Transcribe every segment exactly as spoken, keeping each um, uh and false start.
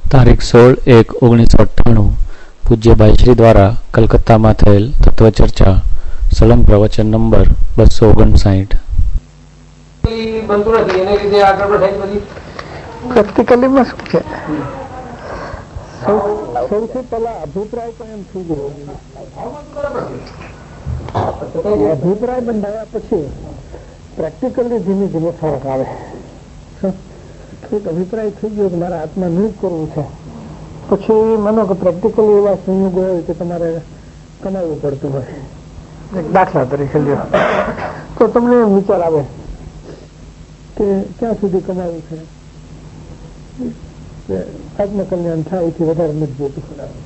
તારીખ સોળ એક ઓગણીસો અઠ્ઠાણું પૂજ્ય ભાઈશ્રી દ્વારા કલકત્તામાં થયેલ તત્વચર્ચા સળંગ પ્રવચન નંબર બસો ઓગણસાઠ. પ્રેક્ટિકલીમાં શું છે? સૌથી પહેલા અભિપ્રાય તો એમ થઈ ગયો, અભિપ્રાય બંધાયા પછી પ્રેક્ટિકલી ધીમે ધીમે ફરક આવે. એક અભિપ્રાય થઈ ગયો કે મારા હાથમાં નહીં કરવું છે, પછી માનો કે પ્રેક્ટિકલી એવા સંયોગો હોય કે તમારે કમાવવું પડતું હોય. એક દાખલા તરીકે લ્યો તો તમને એમ વિચાર આવે કે ક્યાં સુધી કમાવું છે, આત્મકલ્યાણ થાય એથી વધારે નથી જોતું,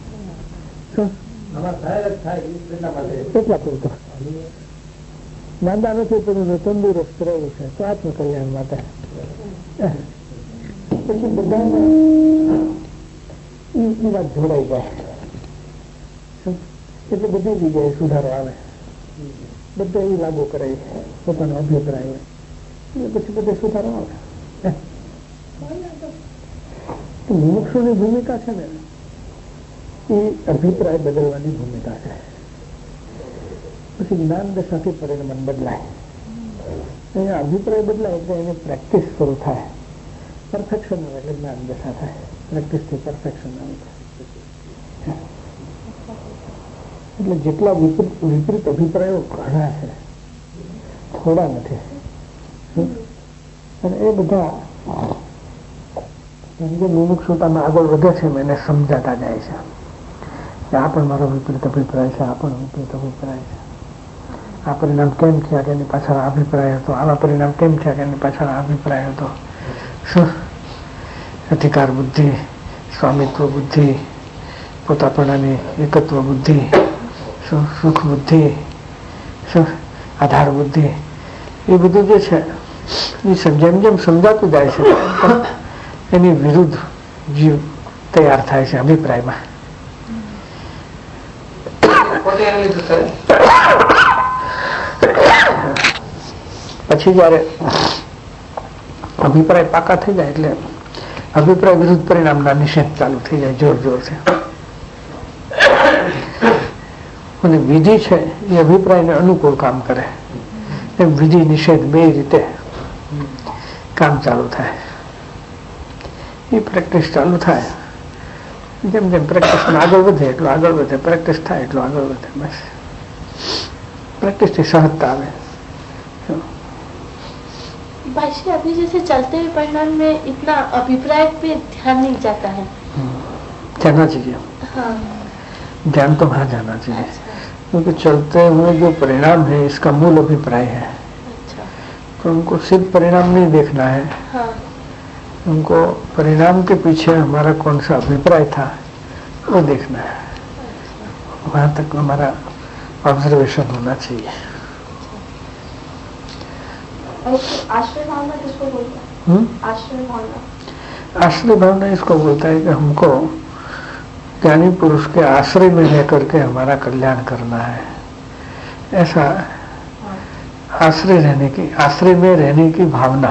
એટલા પૂરતું. માંદા નથી પડ્યું, તંદુરસ્ત રહેવું છે તો આત્મકલ્યાણ માટે. પછી બધાને એ વાત જોડાઈ જાય એટલે બધી જગ્યાએ સુધારો આવે, બધા એ લાગુ કરે પોતાનો અભિપ્રાય હોય પછી બધે સુધારો આવે. મુમુક્ષુની ભૂમિકા છે ને એ અભિપ્રાય બદલવાની ભૂમિકા છે. પછી જ્ઞાન દશાથી પરિણામ બદલાય. અહીંયા અભિપ્રાય બદલાય એટલે એની પ્રેક્ટિસ શરૂ થાય. પરફેક્શન આવે એટલે જ્ઞાન દશા થાય. પ્રેક્ટિસ થી પરફેક્શન આવે. એટલે જેટલા વિપરીત અભિપ્રાયો ઘણા છે, થોડા નથી. અને એ બધા જે મુમુક્ષુતામાં આગળ વધે છે એને સમજાતા જાય છે કે આ પણ મારો વિપરીત અભિપ્રાય છે, આ પણ વિપરીત અભિપ્રાય છે. આ પરિણામ કેમ થયા કે એની પાછળ અભિપ્રાય હતો, આવા પરિણામ કેમ થયા કે એની પાછળ અભિપ્રાય હતો. શું અધિકાર બુદ્ધિ, સ્વામિત્વ બુદ્ધિ, પોતાપણાની એકત્વ બુદ્ધિ, શું સુખ બુદ્ધિ, શું આધાર બુદ્ધિ, એ બધું જે છે એ જેમ જેમ સમજાતું જાય છે એની વિરુદ્ધ જીવ તૈયાર થાય છે અભિપ્રાયમાં. પછી જયારે અભિપ્રાય પાકા થઈ જાય એટલે અભિપ્રાય વિરુદ્ધ પરિણામના નિષેધ ચાલુ થઈ જાય જોર જોર છે. અને વિધિ છે એ અભિપ્રાયને અનુકૂળ કામ કરે. એમ વિધિ નિષેધ બે રીતે કામ ચાલુ થાય. એ પ્રેક્ટિસ ચાલુ થાય. જેમ જેમ પ્રેક્ટિસ આગળ વધે એટલું આગળ વધે, પ્રેક્ટિસ થાય એટલું આગળ વધે. બસ प्रेक्टिस से सहजता आवे. भाष्य अभी जैसे चलते हुए परिणाम में इतना अभिप्राय पे ध्यान नहीं जाता है. जाना चाहिए. हाँ. ध्यान तो वहाँ जाना चाहिए. क्योंकि चलते हुए जो परिणाम है इसका मूल अभिप्राय है. अच्छा. तो उनको सिर्फ परिणाम नहीं देखना है. हाँ. उनको परिणाम के पीछे हमारा कौन सा अभिप्राय था वो देखना है. वहाँ तक हमारा ऑब्जर्वेशन होना चाहिए. आश्रय भावना किसको बोलता है? आश्रय भावना. आश्रय भावना इसको बोलता है कि हमको ज्ञानी पुरुष के आश्रय में रहकर के हमारा कल्याण करना है. ऐसा आश्रय रहने की, आश्रय में रहने की भावना,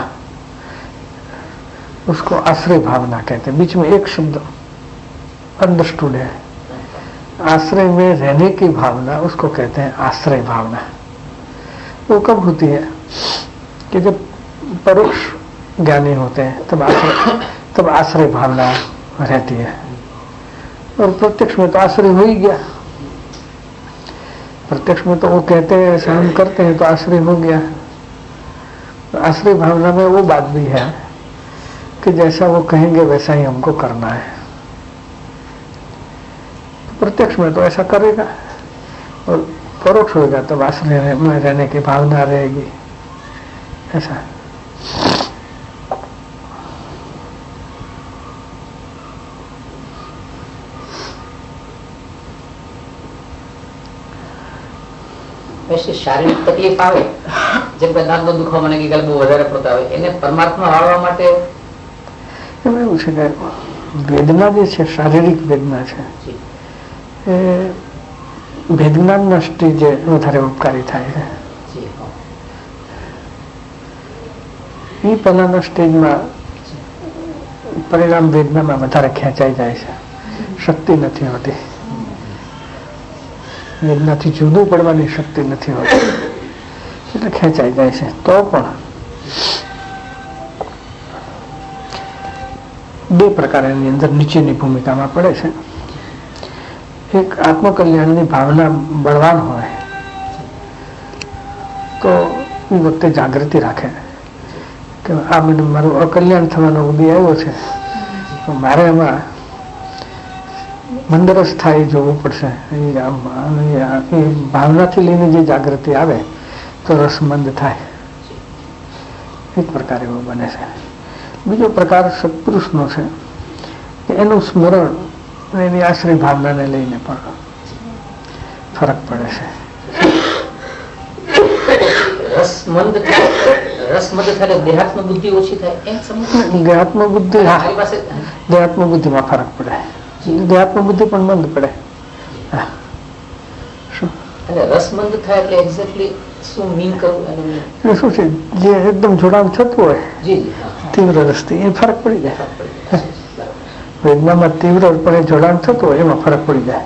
उसको आश्रय भावना कहते हैं. बीच में एक शब्द अंडरस्टूड है. आश्रय में रहने की भावना उसको कहते हैं आश्रय भावना. वो कब होती है कि जब परोक्ष ज्ञानी होते हैं तब आश्रय तब आश्रय भावना रहती है. और प्रत्यक्ष में तो आश्रय हो ही गया. प्रत्यक्ष में तो वो कहते हैं ऐसा हम करते हैं तो आश्रय हो गया. आश्रय भावना में वो बात भी है कि जैसा वो कहेंगे वैसा ही हमको करना है. प्रत्यक्ष में तो ऐसा करेगा और परोक्ष होगा तब आश्रय में रहने की भावना रहेगी. ऐसा वैसे शारीरिक तकलीफ आवे જેમ કે દાંત નો દુખાવો મને કે બહુ વધારે પડતો આવે એને પરમાત્મા વાળવા માટે એવું છે કે વેદના જે છે શારીરિક વેદના છે એ વેદનાના સ્ટેજે વધારે ઉપકારી થાય છે. એ પહેલાના સ્ટેજમાં પરિણામ વેદનામાં વધારે ખેંચાઈ જાય છે, શક્તિ નથી હોતી. વેદનાથી જુદું પડવાની શક્તિ નથી હોતી એટલે ખેંચાઈ જાય છે. તો પણ બે પ્રકાર એની અંદર નીચેની ભૂમિકામાં પડે છે. એક આત્મકલ્યાણની ભાવના બળવાન હોય તો એ વખતે જાગૃતિ રાખે કે આ બધું મારું અકલ્યાણ થવાનો ઉદય આવ્યો છે, તો મારે એમાં મંદરસ થાય જોવું પડશે. એ ભાવનાથી લઈને જે જાગૃતિ આવે તો રસમંદ થાય. એક પ્રકાર એવો બને છે. બીજો પ્રકાર સત્પુરુષનો છે કે એનું સ્મરણ એની આશ્રય ભાવનાને લઈને પણ ફરક પડે છે. રસમંદ રસમંદ થાય દેહાત્મ બુદ્ધિ ઓછી થાય એમ સમજ. દેહાત્મ બુદ્ધિ દેહાત્મ બુદ્ધિમાં ફરક પડે. દેહાત્મ બુદ્ધિ પણ મંદ પડે. રસમંદ થાય એટલે એક્ઝેક્ટલી શું મીન કરવું એટલે શું છે, જે એકદમ જોડાણ થતું હોય તીવ્ર રસથી એ ફરક પડી જાય. વેદનામાં તીવ્રપણે જોડાણ થતું હોય એમાં ફરક पड़ जाए।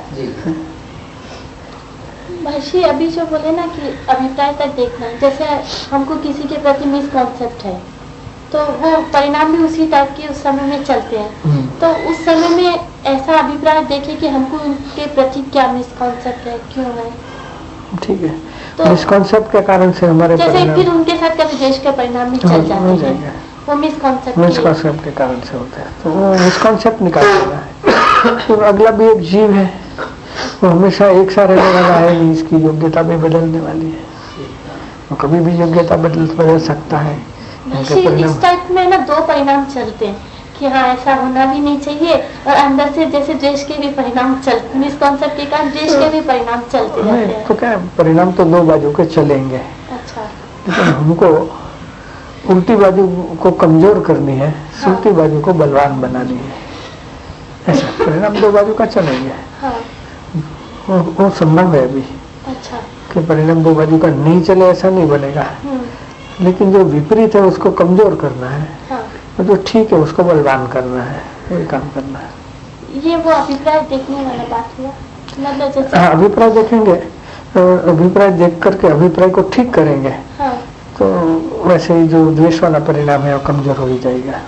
महर्षि अभी जो बोले ना कि अभिप्राय तक देखना, जैसे हमको किसी के प्रति मिसकॉन्सेप्ट है तो वो परिणाम भी उसी टाइप के उस समय में चलते हैं, तो उस समय में ऐसा अभिप्राय देखे कि हमको उनके प्रति क्या मिसकॉन्सेप्ट है, क्यों है। ठीक है, तो मिसकॉन्सेप्ट के कारण से हमारे जैसे फिर उनके साथ कभी देश के परिणाम भी चल जाते हैं, वो मिसकॉन्सेप्ट मिसकॉन्सेप्ट के कारण से होता है, तो वो मिसकॉन्सेप्ट निकाल देना है। तो अगला भी एक जीव है, वो हमेशा एक सा रहने वाला है नहीं, इसकी योग्यता भी बदलने वाली है, वो कभी भी योग्यता बदल बदल सकता है। इस टाइप में ना दो परिणाम चलते हैं कि हाँ ऐसा होना भी नहीं चाहिए, और अंदर से जैसे देश के भी परिणाम चलते, मिसकॉन्सेप्ट के कारण देश के भी परिणाम चलते रहते हैं। तो क्या परिणाम तो दो बाजू के चलेंगे। अच्छा, लेकिन हमको उल्टी बाजू को कमजोर करनी है, उल्टी हाँ। बाजू को बलवान बनानी है, ऐसा परिणाम दो बाजू का चलेंगे। हाँ। वो, वो संभव है अभी। अच्छा, कि परिणाम दो बाजू का नहीं चले ऐसा नहीं बनेगा, लेकिन जो विपरीत है उसको कमजोर करना है, हाँ। और जो ठीक है उसको बलवान करना है, वही काम करना है। ये वो अभिप्राय देखने वाला बात हुआ, मतलब जैसे हाँ, अभिप्राय देखेंगे, अभिप्राय देख करके अभिप्राय को ठीक करेंगे, हाँ। तो वैसे ही जो द्वेष वाला परिणाम है वो कमजोर हो ही जाएगा।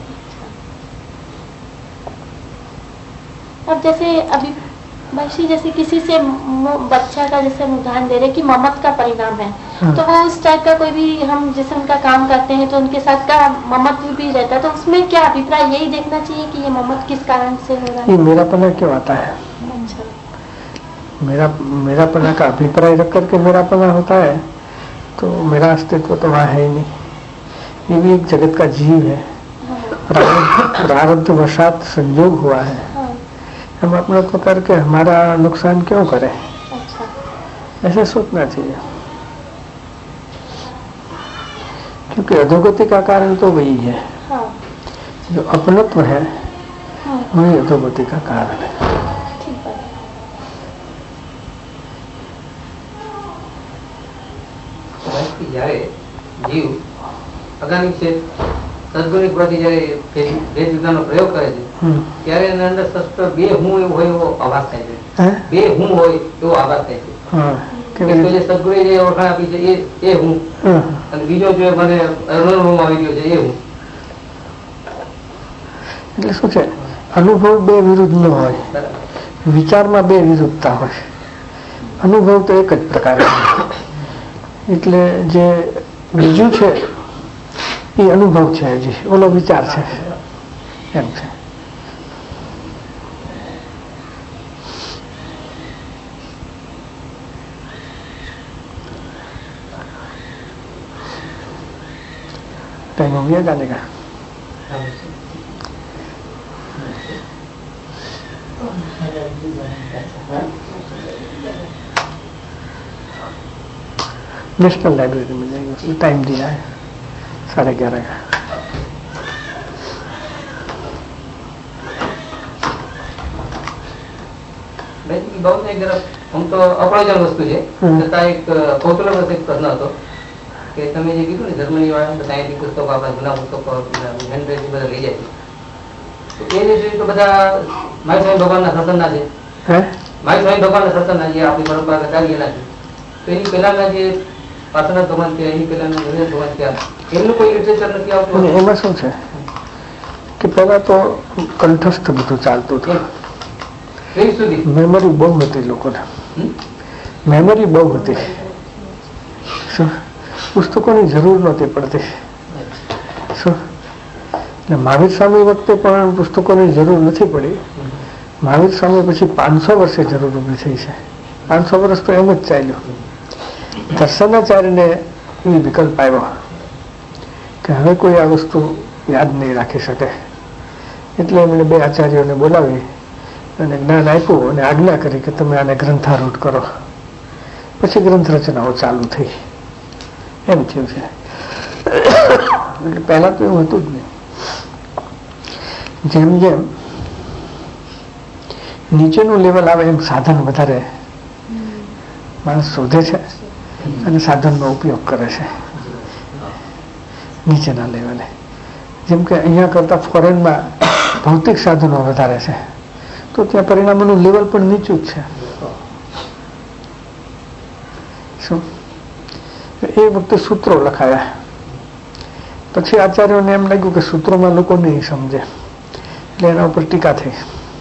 अब जैसे अभी बच्ची जैसे किसी से बच्चा का जैसे हम उदाहरण दे रहे कि ममत का परिणाम है, हाँ। तो वो उस टाइप का कोई भी हम जैसे उनका काम करते हैं तो उनके साथ का ममत भी रहता है, तो उसमें क्या अभिप्राय यही देखना चाहिए कि ये ममत किस कारण से हो रहा है, ये मेरापना क्यों आता है। अच्छा, मेरा मेरापना का अभिप्राय रख करके मेरापना होता है, तो मेरा अस्तित्व तो वहाँ है ही नहीं, ये भी एक जगत का जीव है, प्रारब्ध वशात संयोग हुआ है, हम अपने को करके हमारा नुकसान क्यों करें। अच्छा, ऐसे सोचना चाहिए, क्योंकि अधोगति का कारण तो वही है, हाँ। जो अपनत्व है, हाँ। वही अधोगति का कारण है। ठीक है। જ્યારે જીવ અગાની છે સદગુણી પ્રતિ જ્યારે ભેદ વિધાનનો પ્રયોગ કરે છે ત્યારે એના અંદર સસ્ત બે હું એવું હોય એવો આભાસ થાય છે, બે હું હોય એવો આભાસ થાય છે કે જે સદગુણી જે ઓળખાણ આપી છે એ એ હું, અને બીજો જો મને અનુભવ આવી ગયો છે એ હું. એટલે શું છે, અનુભવ બે વિરુદ્ધ ન હોય, વિચારમાં બે વિરુદ્ધતા હોય, અનુભવ તો એક જ પ્રકારનો હોય, એટલે જે બીજું છે એ અનુભવ છે, હજી ઓલો વિચાર છે, એમ છે. टाइम हो गया जाने का। नेशनल लाइब्रेरी में जाएंगे, उसमें टाइम दिया है साढ़े ग्यारह का। આમ તો અપ્રયોજન વસ્તુ છે, છતાં એક કૌતુલક એક પ્રશ્ન હતો કે તમે જે કીધું ને જર્મની વાળા સાયન્ટિફિક પુસ્તકો આપણા જૂના પુસ્તકો હેન્ડ બધા લઈ જાય છે, એ રીતે તો બધા મારી સ્વામી ભગવાનના સત્સંગના છે. હે મારી સ્વામી ભગવાનના સત્સંગના જે આપણી પરંપરા ચાલી છે તો એની પહેલાના જે પાછળના ભગવાન થયા એની પહેલાના ઘણા ભગવાન થયા એમનું કોઈ લિટરેચર નથી આવતું. એમાં શું છે કે પેલા તો કંઠસ્થ બધું ચાલતું હતું. મેમરી બહુ હતી લોકોને, મેમરી બહુ હતી. શું પુસ્તકોની જરૂર નહોતી પડતી. શું મહાવીર સ્વામી વખતે પણ પુસ્તકોની જરૂર નથી પડી. મહાવીર સ્વામી પછી પાંચસો વર્ષે જરૂર ઊભી થઈ છે. પાંચસો વર્ષ તો એમ જ ચાલ્યું. દર્શનાચાર્યને એ વિકલ્પ આવ્યો કે હવે કોઈ આ વસ્તુ યાદ નહીં રાખી શકે, એટલે એમણે બે આચાર્યોને બોલાવી અને જ્ઞાન આપ્યું અને આજ્ઞા કરી કે તમે આને ગ્રંથારૂઢ કરો. પછી ગ્રંથ રચનાઓ ચાલુ થઈ. એમ થયું છે. એટલે પહેલા તો એવું હતું જ નહીં. જેમ જેમ નીચેનું લેવલ આવે એમ સાધન વધારે માણસ શોધે છે અને સાધનનો ઉપયોગ કરે છે નીચેના લેવલે. જેમ કે અહીંયા કરતા ફોરેનમાં ભૌતિક સાધનો વધારે છે તો ત્યાં પરિણામોનું લેવલ પણ નીચું જ છે. શું એ વખતે સૂત્રો લખાયા. પછી આચાર્યોને એમ લાગ્યું કે સૂત્રોમાં લોકો નહીં સમજે, એટલે એના ઉપર ટીકા થઈ,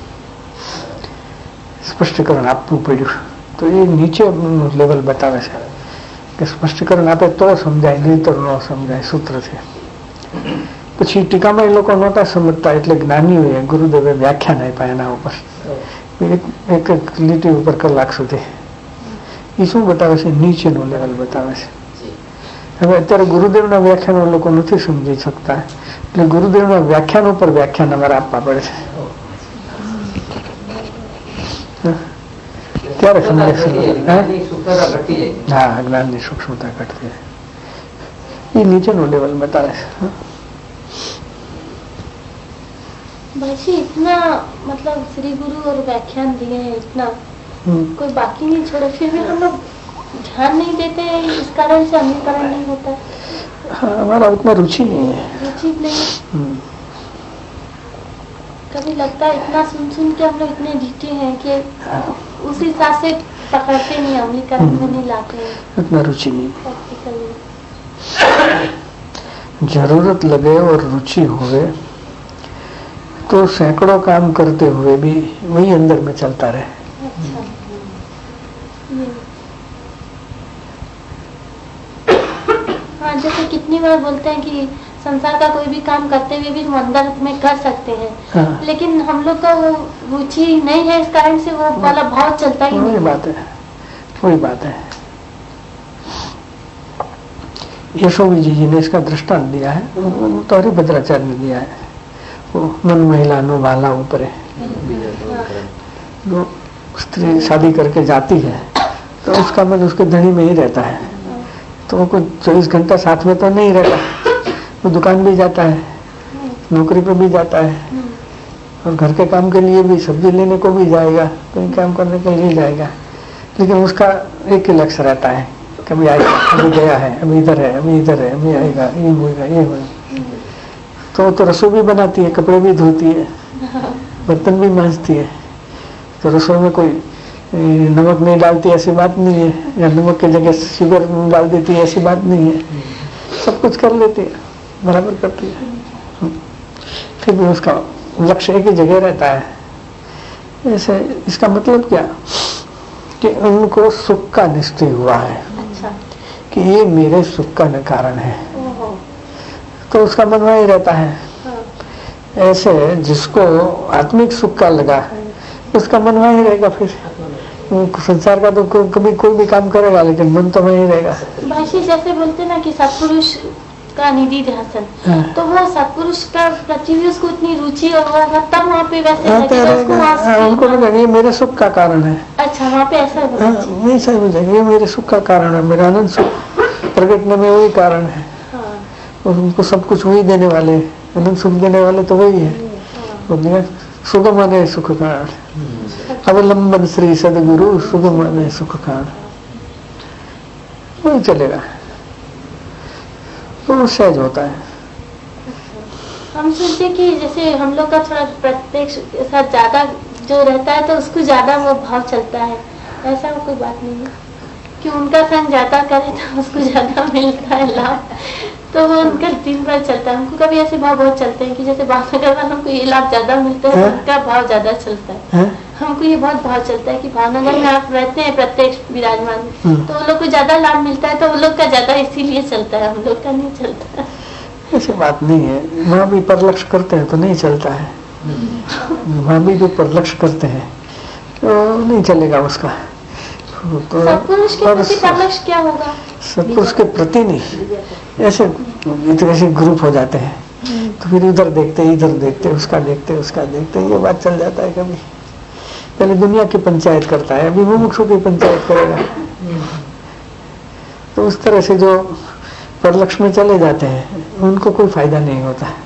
સ્પષ્ટીકરણ આપવું પડ્યું. તો એ નીચે લેવલ બતાવે છે કે સ્પષ્ટીકરણ આપે તો સમજાય, નહીં તો ન સમજાય સૂત્રથી. પછી ટીકામાં એ લોકો નહોતા સમજતા એટલે જ્ઞાનીઓએ ગુરુદેવે વ્યાખ્યાન આપ્યા એના ઉપર એક એક લીટી ઉપર કલાક સુધી. એ શું બતાવે છે? નીચેનું લેવલ બતાવે છે. હવે અત્યારે ગુરુદેવના વ્યાખ્યાનો લોકો નથી સમજી શકતા એટલે ગુરુદેવના વ્યાખ્યાનો પર વ્યાખ્યાન અમારે આપવા પડે છે. ત્યારે સમજે. હા, જ્ઞાનની સૂક્ષ્મતા ઘટતી જાય. એ નીચેનું લેવલ બતાવે છે. भाई जी इतना मतलब श्री गुरु और व्याख्यान दिए हैं इतना, कोई बाकी नहीं छोड़े, फिर भी हम लोग ध्यान नहीं देते, इस कारण से अमीकरण नहीं होता. हाँ, हमारा उतना रुचि नहीं है. रुचि नहीं. कभी लगता है इतना सुन सुन के हम लोग इतने ढीठे हैं कि उस हिसाब से पकड़ते नहीं, अमलीकरण में नहीं लाते हैं. उतना रुचि नहीं. जरूरत लगे और रुचि होवे तो सैकड़ों काम करते हुए भी वही अंदर में चलता रहे. अच्छा. हाँ, जैसे कितनी बार बोलते हैं कि संसार का कोई भी काम करते हुए भी हम अंदर में कर सकते हैं. हाँ. लेकिन हम लोग का वो रुचि नहीं है, इस कारण से वो वाला भाव चलता ही नहीं. वही बात है, वही बात है. यशोवी जी ने इसका दृष्टांत दिया है, तो हरिभद्राचार्य ने दिया है. वो मन महिला नो वाला ऊपर है. जो स्त्री शादी करके जाती है तो उसका मन उसके धनी में ही रहता है, तो वो कुछ चौबीस घंटा साथ में तो नहीं रहता. वो दुकान भी जाता है, नौकरी पे भी जाता है, और घर के काम के लिए भी, सब्जी लेने को भी जाएगा, कहीं काम करने के लिए जाएगा. लेकिन उसका एक ही लक्ष्य रहता है, कभी आएगा, अभी गया है, अभी इधर है, अभी इधर है, अभी आएगा, ये होगा, ये होगा. तो तो रसोई भी बनाती है, कपड़े भी धोती है, बर्तन भी मांजती है. तो रसोई में कोई नमक नहीं डालती ऐसी बात नहीं है, या नमक की जगह शुगर डाल देती है ऐसी बात नहीं है. सब कुछ कर लेती है, बराबर करती है. फिर भी उसका लक्ष्य एक ही जगह रहता है. ऐसे इसका मतलब क्या कि उनको सुख का निश्चय हुआ है. अच्छा. कि ये मेरे सुख का कारण है, तो उसका मन वही रहता है. हाँ. ऐसे जिसको आत्मिक सुख का लगा उसका मन वही रहेगा. फिर संसार का तो को, कभी कोई भी काम करेगा लेकिन मन तो वही रहेगा. भाषी जैसे बोलते ना कि सत्पुरुष का निधि ध्यान. हाँ. तो वो सत्पुरुष का प्रति भी उसको इतनी रुचि और तब वहाँ पे वैसे हाँ, उसको उनको लगेगा ये मेरे सुख का कारण है. अच्छा, वहाँ पे ऐसा नहीं सही बुझेगा, ये मेरे सुख का कारण है, मेरा आनंद सुख प्रकटने में वही कारण है. और उनको सब कुछ वही देने वाले, आनंद सुख देने वाले तो वही है. हाँ. सुगम अने सुख कारण, अवलंबन श्री सदगुरु सुगम अने सुख कारण, वही चलेगा. तो सहज होता है. हम सोचते कि जैसे हम लोग का थोड़ा प्रत्यक्ष के साथ ज्यादा जो रहता है तो उसको ज्यादा वो भाव चलता है, ऐसा कोई बात नहीं है कि उनका संग ज्यादा करे तो उसको ज्यादा मिलता है लाभ, तो वो उनका दिन भर चलता है। हमको कभी ऐसे भाव बहुत चलते हैं कि जैसे भावनगर में हमको ये लाभ ज्यादा मिलता है, उनका भाव ज्यादा चलता है। हमको ये बहुत भाव चलता है कि भावनगर में आप रहते हैं प्रत्यक्ष विराजमान, तो वो लोग को ज्यादा लाभ मिलता है, तो वो लोग का ज्यादा इसीलिए चलता है, हम लोग का नहीं चलता। ऐसी बात नहीं है, वहाँ भी परलक्ष्य करते हैं तो नहीं चलता है, वहाँ भी जो परलक्ष्य करते हैं तो नहीं चलेगा उसका। तो सत्पुरुष के प्रति परलक्ष्य क्या होगा? सत्पुरुष के प्रति नहीं, ऐसे ऐसे ग्रुप हो जाते हैं तो फिर इधर देखते इधर देखते उसका देखते उसका देखते, ये बात चल जाता है। कभी पहले दुनिया की पंचायत करता है, अभी मुमुक्षु की पंचायत करेगा। तो उस तरह से जो परलक्ष्य में चले जाते हैं उनको कोई फायदा नहीं होता है।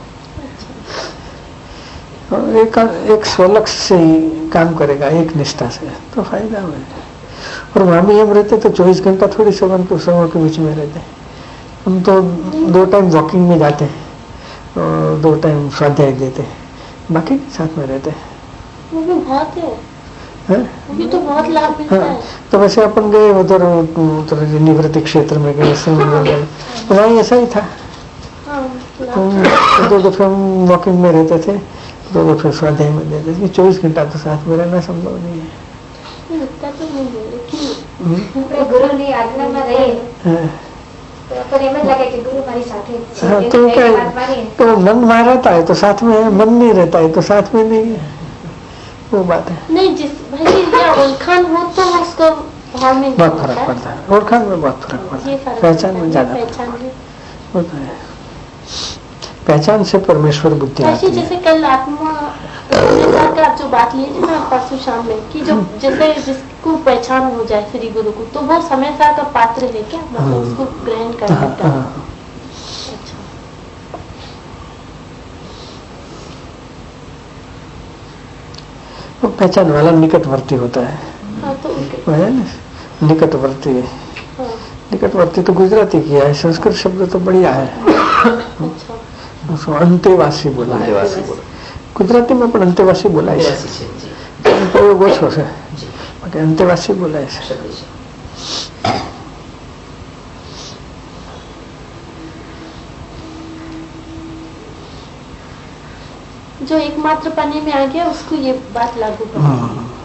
और एक एक स्वलक्ष्य से ही काम करेगा, एक निष्ठा से, तो फायदा है। और वहाँ भी हम रहते तो चौबीस घंटा थोड़ी सवन तो सवों के बीच में रहते, हम तो दो टाइम वॉकिंग में जाते हैं और दो टाइम स्वाध्याय देते हैं, बाकी साथ में रहते हैं। वो भी बहुत है, है? वो भी तो बहुत लाभ मिलता हाँ, है। तो वैसे अपन गए उधर उधर निवृत्ति क्षेत्र में गए, तो वहाँ ऐसा ही था। तो दो दफे हम वॉकिंग में रहते थे, दो दफे स्वाध्याय में देते थे, चौबीस घंटा तो साथ में रहना संभव नहीं है। तो नहीं है, लेकिन गुरु ने आज्ञा में रहे तो अपन एम ज लगे कि गुरु हमारी साथ है। हाँ, तो क्या तो मन वहाँ रहता है तो साथ में है, मन नहीं रहता है तो साथ में नहीं है, वो बात है। नहीं, जिस भाई या ओळखान हो तो उसको भाव में बहुत फर्क पड़ता है, ओळखान में बहुत फर्क पड़ता है, पहचान में ज्यादा पहचान होता है। पहचान से परमेश्वर बुद्धि आती है। जैसे कल आत्मा का आप जो बात लिए थे ना परसों शाम में कि जो जैसे जिसको पहचान हो जाए श्री गुरु को, तो वो समय सार का पात्र है क्या, मतलब उसको ग्रहण करने का? अच्छा, वो पहचान वाला निकटवर्ती होता है। हाँ, तो निकटवर्ती है। हाँ। निकटवर्ती तो गुजराती किया है, संस्कृत शब्द तो बढ़िया है। अच्छा, उसको अंतेवासी बोला है, गुजराती में पण अंतेवासी बोला है, प्रयोग ओछो છે, બાકી અંતેવાસી બોલાય છે। जो एकमात्र पने में आ गया उसको ये बात लागू करनी है।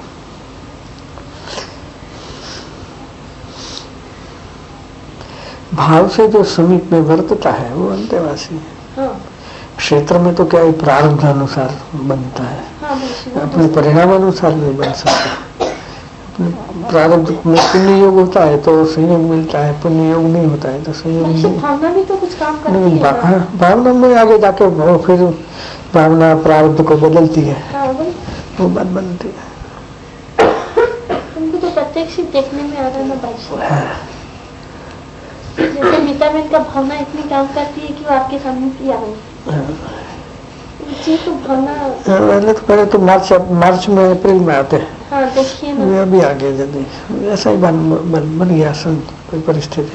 भाव से जो समीप में वर्तता है वो अंतेवासी है। हाँ। क्षेत्र में तो क्या प्रारब्ध अनुसार बनता है। हाँ, अपने परिणाम अनुसार नहीं बन सकता। अपने प्रारब्ध में पुण्य योग होता है तो संयोग मिलता है, पुण्य योग नहीं होता है तो संयोग नहीं। भावना भी तो कुछ काम करती है। हाँ, भावना में आगे जाके वो फिर भावना प्रारब्ध को बदलती है। हाँ, वो बात बनती है। उनको तो प्रत्यक्ष देखने में आ रहा ना भाई। जैसे मीता बहन का भावना इतनी काम करती है कि वो आपके सामने ही आ गई। जी, तो भावना पहले तो पहले तो मार्च मार्च में अप्रैल में आते हैं। हाँ, देखिए ना, अभी आगे जल्दी ऐसा ही बन बन, बन गया सन कोई परिस्थिति।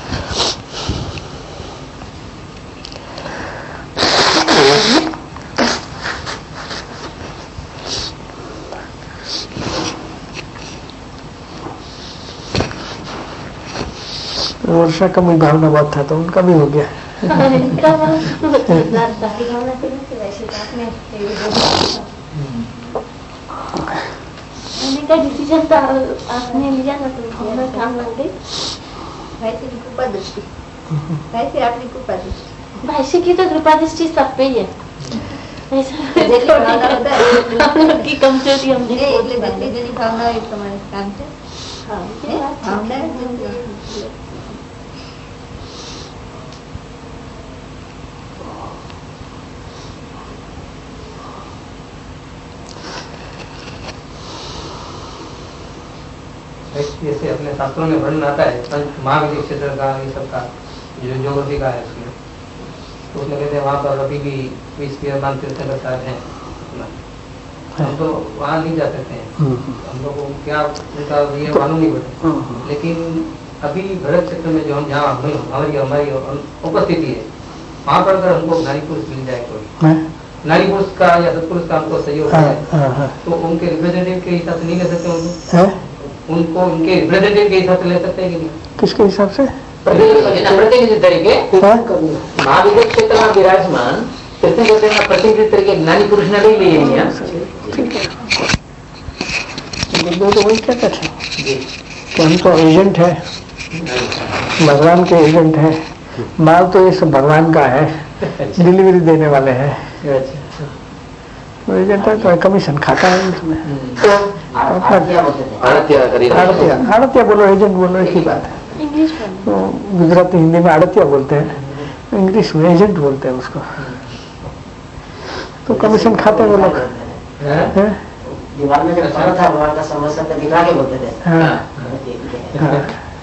वर्षा का भी भावना बहुत था तो उनका भी हो गया। इनका का डिसीजन तो आपने लिया ना, तो भावना काम लग गई। वैसे की कृपा दृष्टि, वैसे आपकी कृपा दृष्टि, भाष्य की तो कृपा दृष्टि सब पे ही है। देखो हम लोग की कमजोरी हम એટલે બધી જેની ભાવના હોય તમારે કામ છે। हाँ, ભાવના जैसे अपने शास्त्रों में वर्णन आता है पंच महाविद्य क्षेत्र का, ये सब का जो ज्योग्राफी का है उसमें, तो उसमें कहते हैं वहाँ पर अभी भी बीस मान तीर्थंकर साहब हैं। हम तो वहाँ नहीं जा सकते हैं, हम लोग को क्या उनका ये मालूम नहीं पड़ता। लेकिन अभी भरत क्षेत्र में जो हम जहाँ हमारी हमारी उपस्थिति है वहाँ पर अगर हमको नारी पुरुष मिल जाए कोई नारी पुरुष का या सत्पुरुष का हमको सहयोग है तो उनके रिप्रेजेंटेटिव के हिसाब से नहीं ले सकते उनको उनको उनके रिप्रेजेंटेटिव के हिसाब से ले सकते हैं कि नहीं? किसके हिसाब से? प्रतिनिधि तरीके महाविद्य क्षेत्र में विराजमान प्रतिनिधि तरीके ज्ञानी पुरुष ने नहीं लिए ठीक है। तो वही क्या कहते हैं कि हम तो एजेंट है, भगवान के एजेंट है, माल तो ये सब भगवान का है, डिलीवरी देने वाले हैं। तो एजेंट है तो कमीशन खाता है उसमें। आड़तिया आड़तिया बोलो, एजेंट बोलो, एक ही बात है। तो गुजराती हिंदी में आड़तिया बोलते हैं, इंग्लिश में एजेंट बोलते हैं उसको। तो कमीशन खाते हैं वो लोग। दिमाग में जब पड़ा था भगवान का समस्या तो दिखा के बोलते थे। हाँ। हाँ।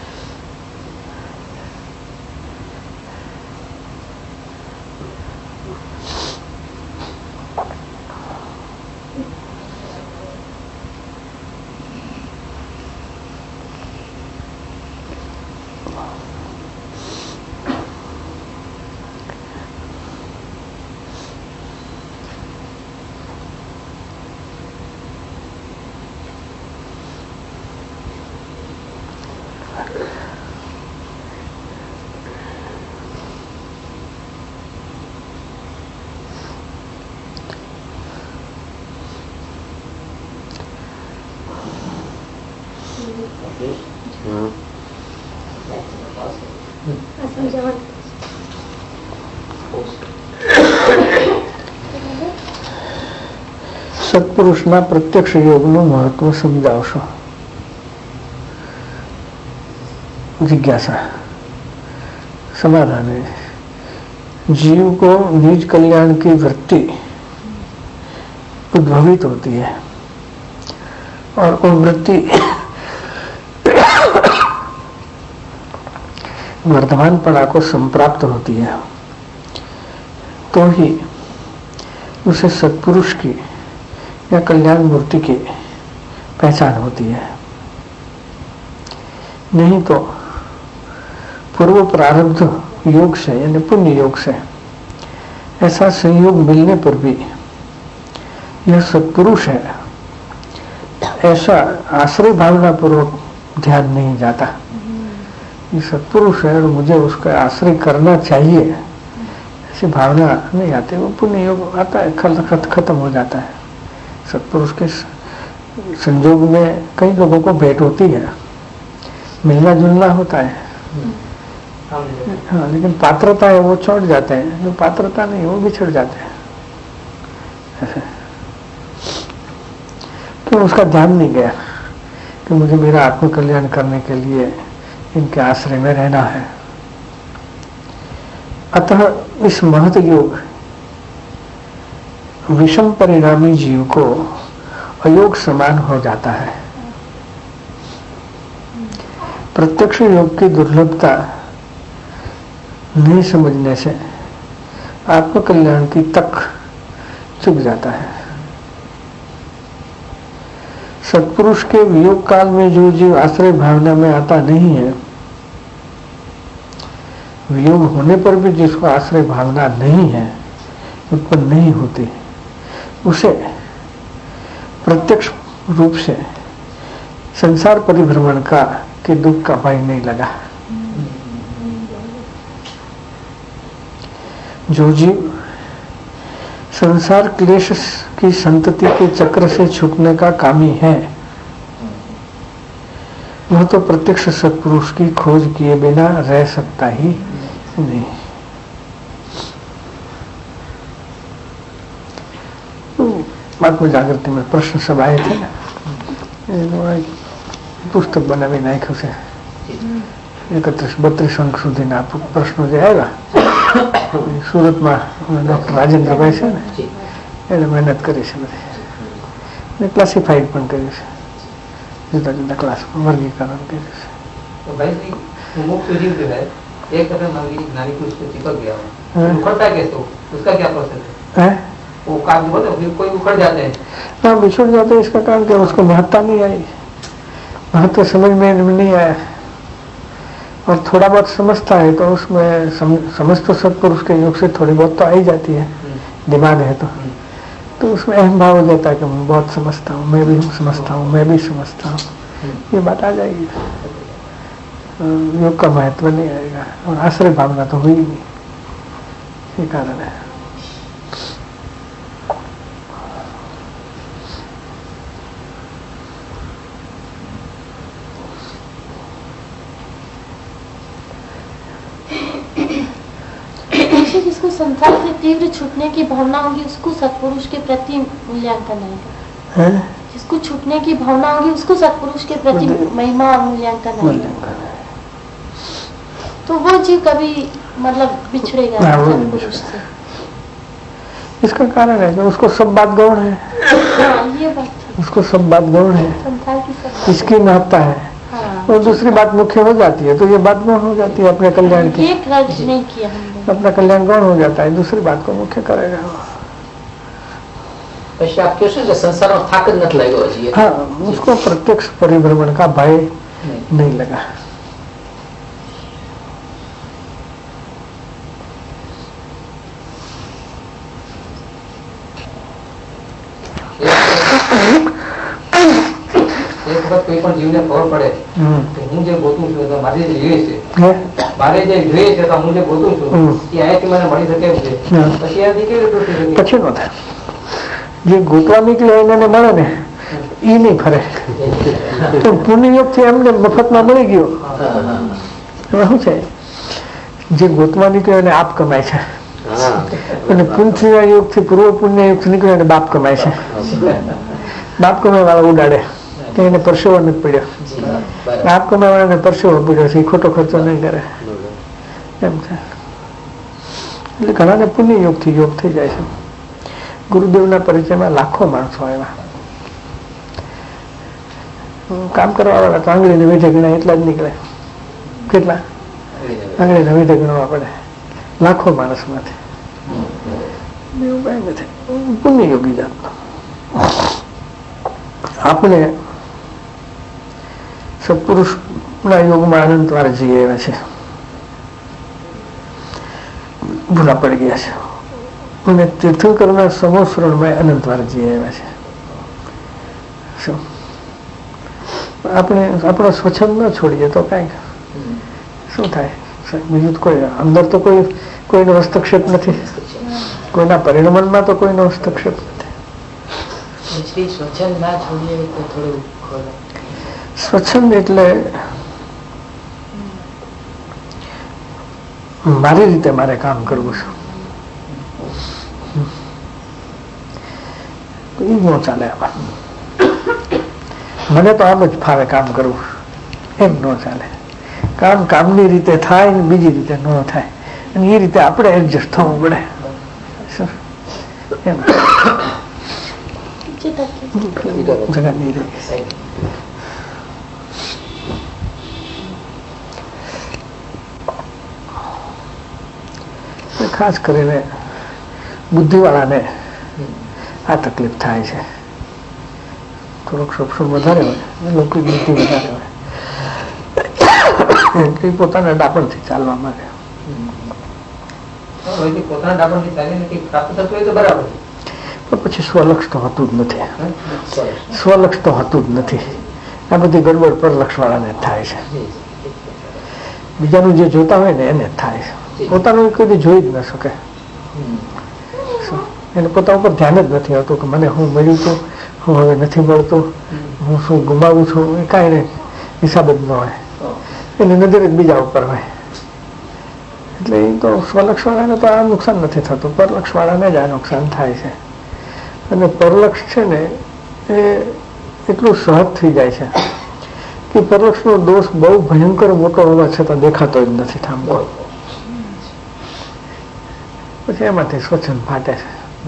સત્પુરુષના પ્રત્યક્ષ યોગનું મહત્વ સમજાવશો। जिज्ञासा समाधान है, जीव को निज कल्याण की वृत्ति उद्भवित होती है और वो वृत्ति वर्धमान पड़ा को संप्राप्त होती है तो ही उसे सत्पुरुष की या कल्याण मूर्ति की पहचान होती है। नहीं तो पूर्व प्रारब्ध योग से यानी पुण्य योग से ऐसा संयोग मिलने पर भी यह सत्पुरुष है ऐसा आश्रय भावना पूर्वक ध्यान नहीं जाता। ये सत्पुरुष है और मुझे उसका आश्रय करना चाहिए ऐसी भावना नहीं आती। वो पुण्य योग आता है, खत खत्म हो जाता है। सत्पुरुष के संयोग में कई लोगों को भेंट होती है, मिलना जुलना होता है, हाँ, लेकिन पात्रता है वो छोड़ जाते हैं, जो पात्रता नहीं वो भी छोड़ जाते हैं। ऐसे तो उसका ध्यान नहीं गया कि मुझे मेरा आत्म कल्याण करने के लिए इनके आश्रय में रहना है। अतः इस महत योग विषम परिणामी जीव को अयोग समान हो जाता है। प्रत्यक्ष योग की दुर्लभता नहीं समझने से आत्मकल्याण की तक चुक जाता है। सत्पुरुष के वियोग काल में जो जीव आश्रय भावना में आता नहीं है, वियोग होने पर भी जिसको आश्रय भावना नहीं है, उत्पन्न नहीं होती, उसे प्रत्यक्ष रूप से संसार परिभ्रमण का के दुख का भय नहीं लगा। जो जीव संसार क्लेश की संतति के चक्र से छूटने का कामी है, वह तो प्रत्यक्ष सत्पुरुष की खोज किए बिना रह सकता ही नहीं। आत्म जागृति में प्रश्न सब आए थे ना, पुस्तक बनावी नाख्યું છે એકત્રીસ બત્રીસ અંક સુધીના પ્રશ્નો જે આવ્યા સુરતમાં ડોક્ટર રાજેન્દ્રભાઈ છે ને એને મહેનત કરી છે બધી, ક્લાસિફાઈડ પણ કર્યું છે, જુદા જુદા ક્લાસમાં વર્ગીકરણ કર્યું છે। तो भाई जी मुख्य जीव जो है एक तरह मान लीजिए नारी पुरुष से चिपक गया हो, उखड़ता कैसे हो, उसका क्या प्रोसेस है? वो काम बोले फिर कोई उखड़ जाते हैं। हाँ, बिछुड़ जाते हैं। इसका कारण क्या, उसको महत्ता नहीं आई, महत्व समझ में नहीं आया। और थोड़ा बहुत समझता है तो उसमें सम, समझ तो सत्पुरुष के योग से थोड़ी बहुत तो आ ही जाती है, दिमाग है तो तो उसमें अहम भाव हो जाता है कि मैं बहुत समझता हूँ, मैं भी समझता हूँ, मैं भी समझता हूँ, ये बात आ जाएगी, योग का महत्व नहीं आएगा और आश्रय भावना तो हुई नहीं, ये कारण है। जिसको संसार से तीव्र छूटने की भावना होगी उसको सत्पुरुष के प्रति मूल्यांकन आएगा, जिसको छूटने की भावना होगी उसको सत्पुरुष के प्रति महिमा और मूल्यांकन आएगा, तो वो जीव कभी मतलब बिछड़ेगा सत्पुरुष से। इसका कारण है कि उसको सब बात गौण है, ये बात उसको सब बात गौण है, संसार की सब इसकी महत्ता है और दूसरी बात मुख्य हो जाती है तो ये बात गौण हो जाती है अपने कल्याण की, एक खर्च नहीं किया हमने, अपना कल्याण गौण हो जाता है, दूसरी बात को मुख्य करेगा। आप क्यों से संसार में थाक न लगेगा जी? हाँ, उसको प्रत्यक्ष परिभ्रमण का भय नहीं, नहीं लगा। એક વખત કોઈ પણ જીવને ખબર પડે કે હું જે ગોતું છું તો મારે જે જોઈએ છે, મારે જે જોઈએ છે તો હું જે ગોતું છું એ અહીંથી મને મળી શકે એમ છે, પછી આથી કેવી રીતે થઈ શકે? પછી નો થાય, જે ગોતવા નીકળે એને મળે ને એ નહીં ફરે, તો પુણ્યયોગ થી એમને મફતમાં મળી ગયો, એમાં શું છે જે ગોતવા નીકળ્યો એને આપ કમાય છે અને પુણ્ય યોગ થી પૂર્વ પુણ્ય યોગ થી નીકળ્યો એને બાપ કમાય છે, બાપ કમાય વાળા ઉડાડે કે એને પરસેવો નથી પડ્યો, બાપ કમાય વાળાને પરસેવો પડ્યો છે, એ ખોટો ખર્ચો નહીં કરે એમ છે। એટલે ઘણાને પુણ્ય યોગ થી યોગ થઈ જાય છે। ગુરુદેવના પરિચયમાં લાખો માણસો આવ્યા, કામ કરવા વાળા તો આંગળીને વીઠે ગણાય એટલા જ નીકળે, કેટલા આંગળીને વીઠે ગણવા પડે લાખો માણસ માંથી, એવું કઈ નથી, પુણ્ય યોગી જાતનો। આપણે સત્પુરુષના યોગમાં અનંતવાર જઈ આવ્યા છે, ભૂલા પડી ગયા છે અને તીર્થંકરના સમોસરણમાં અનંતવાર જઈ આવ્યા છે। શું આપણે આપણો સ્વચ્છંદ ન છોડીએ તો કઈક શું થાય? બીજું કોઈ અંદર તો કોઈ કોઈનો હસ્તક્ષેપ નથી, કોઈના પરિણમનમાં તો કોઈનો હસ્તક્ષેપ નથી। સ્વચ્છંદ એટલે મારી રીતે મારે કામ કરવું છે, એ ન ચાલે આમાં, મને તો આમ જ ફાવે કામ કરવું, એમ ન ચાલે, કામ કામની રીતે થાય ને બીજી રીતે ન થાય, અને એ રીતે આપણે એડજસ્ટ થવું પડે એમ। ખાસ કરીને બુદ્ધિવાળાને આ તકલીફ થાય છે, થોડોક સક્ષમ વધારે હોય, લોકો બુદ્ધિ વધારે હોય, એ પોતાના ડાપણથી ચાલવા માંગે, પોતાના ડાપણથી ચાલીને પ્રાપ્ત થતું હોય તો બરાબર, પણ પછી સ્વલક્ષ તો હતું જ નથી, સ્વલક્ષ તો હતું જ નથી, આ બધી ગડબડ પરલક્ષ વાળાને થાય છે, બીજાનું જે જોતા હોય ને એને થાય છે, પોતાનું કદી જોઈ જ ન શકે, એને પોતા ઉપર ધ્યાન જ નથી આવતું કે મને હું મળ્યું છું, હું હવે નથી મળતું, હું શું ગુમાવું છું, એ કાંઈ નહીં, હિસાબ જ ન હોય, એની નજર જ બીજા ઉપર હોય, એટલે એ તો સ્વલક્ષ વાળાને તો આ નુકસાન નથી થતું, પરલક્ષ વાળાને જ આ નુકસાન થાય છે, અને પરલક્ષ છે ને એ એટલું સહજ થઈ જાય છે કે પરલક્ષનો દોષ બહુ ભયંકર મોટો હોવા છતાં દેખાતો જ નથી થાંભો, પછી એમાંથી સ્વચ્છંદ ફાટે છે।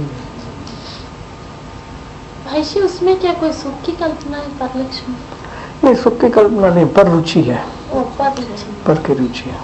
भाई जी उसमें क्या कोई सुख की कल्पना है परलक्ष्य में? नहीं, सुख की कल्पना नहीं, पर रुचि है, ओ, पर रुचि, पर की रुचि है।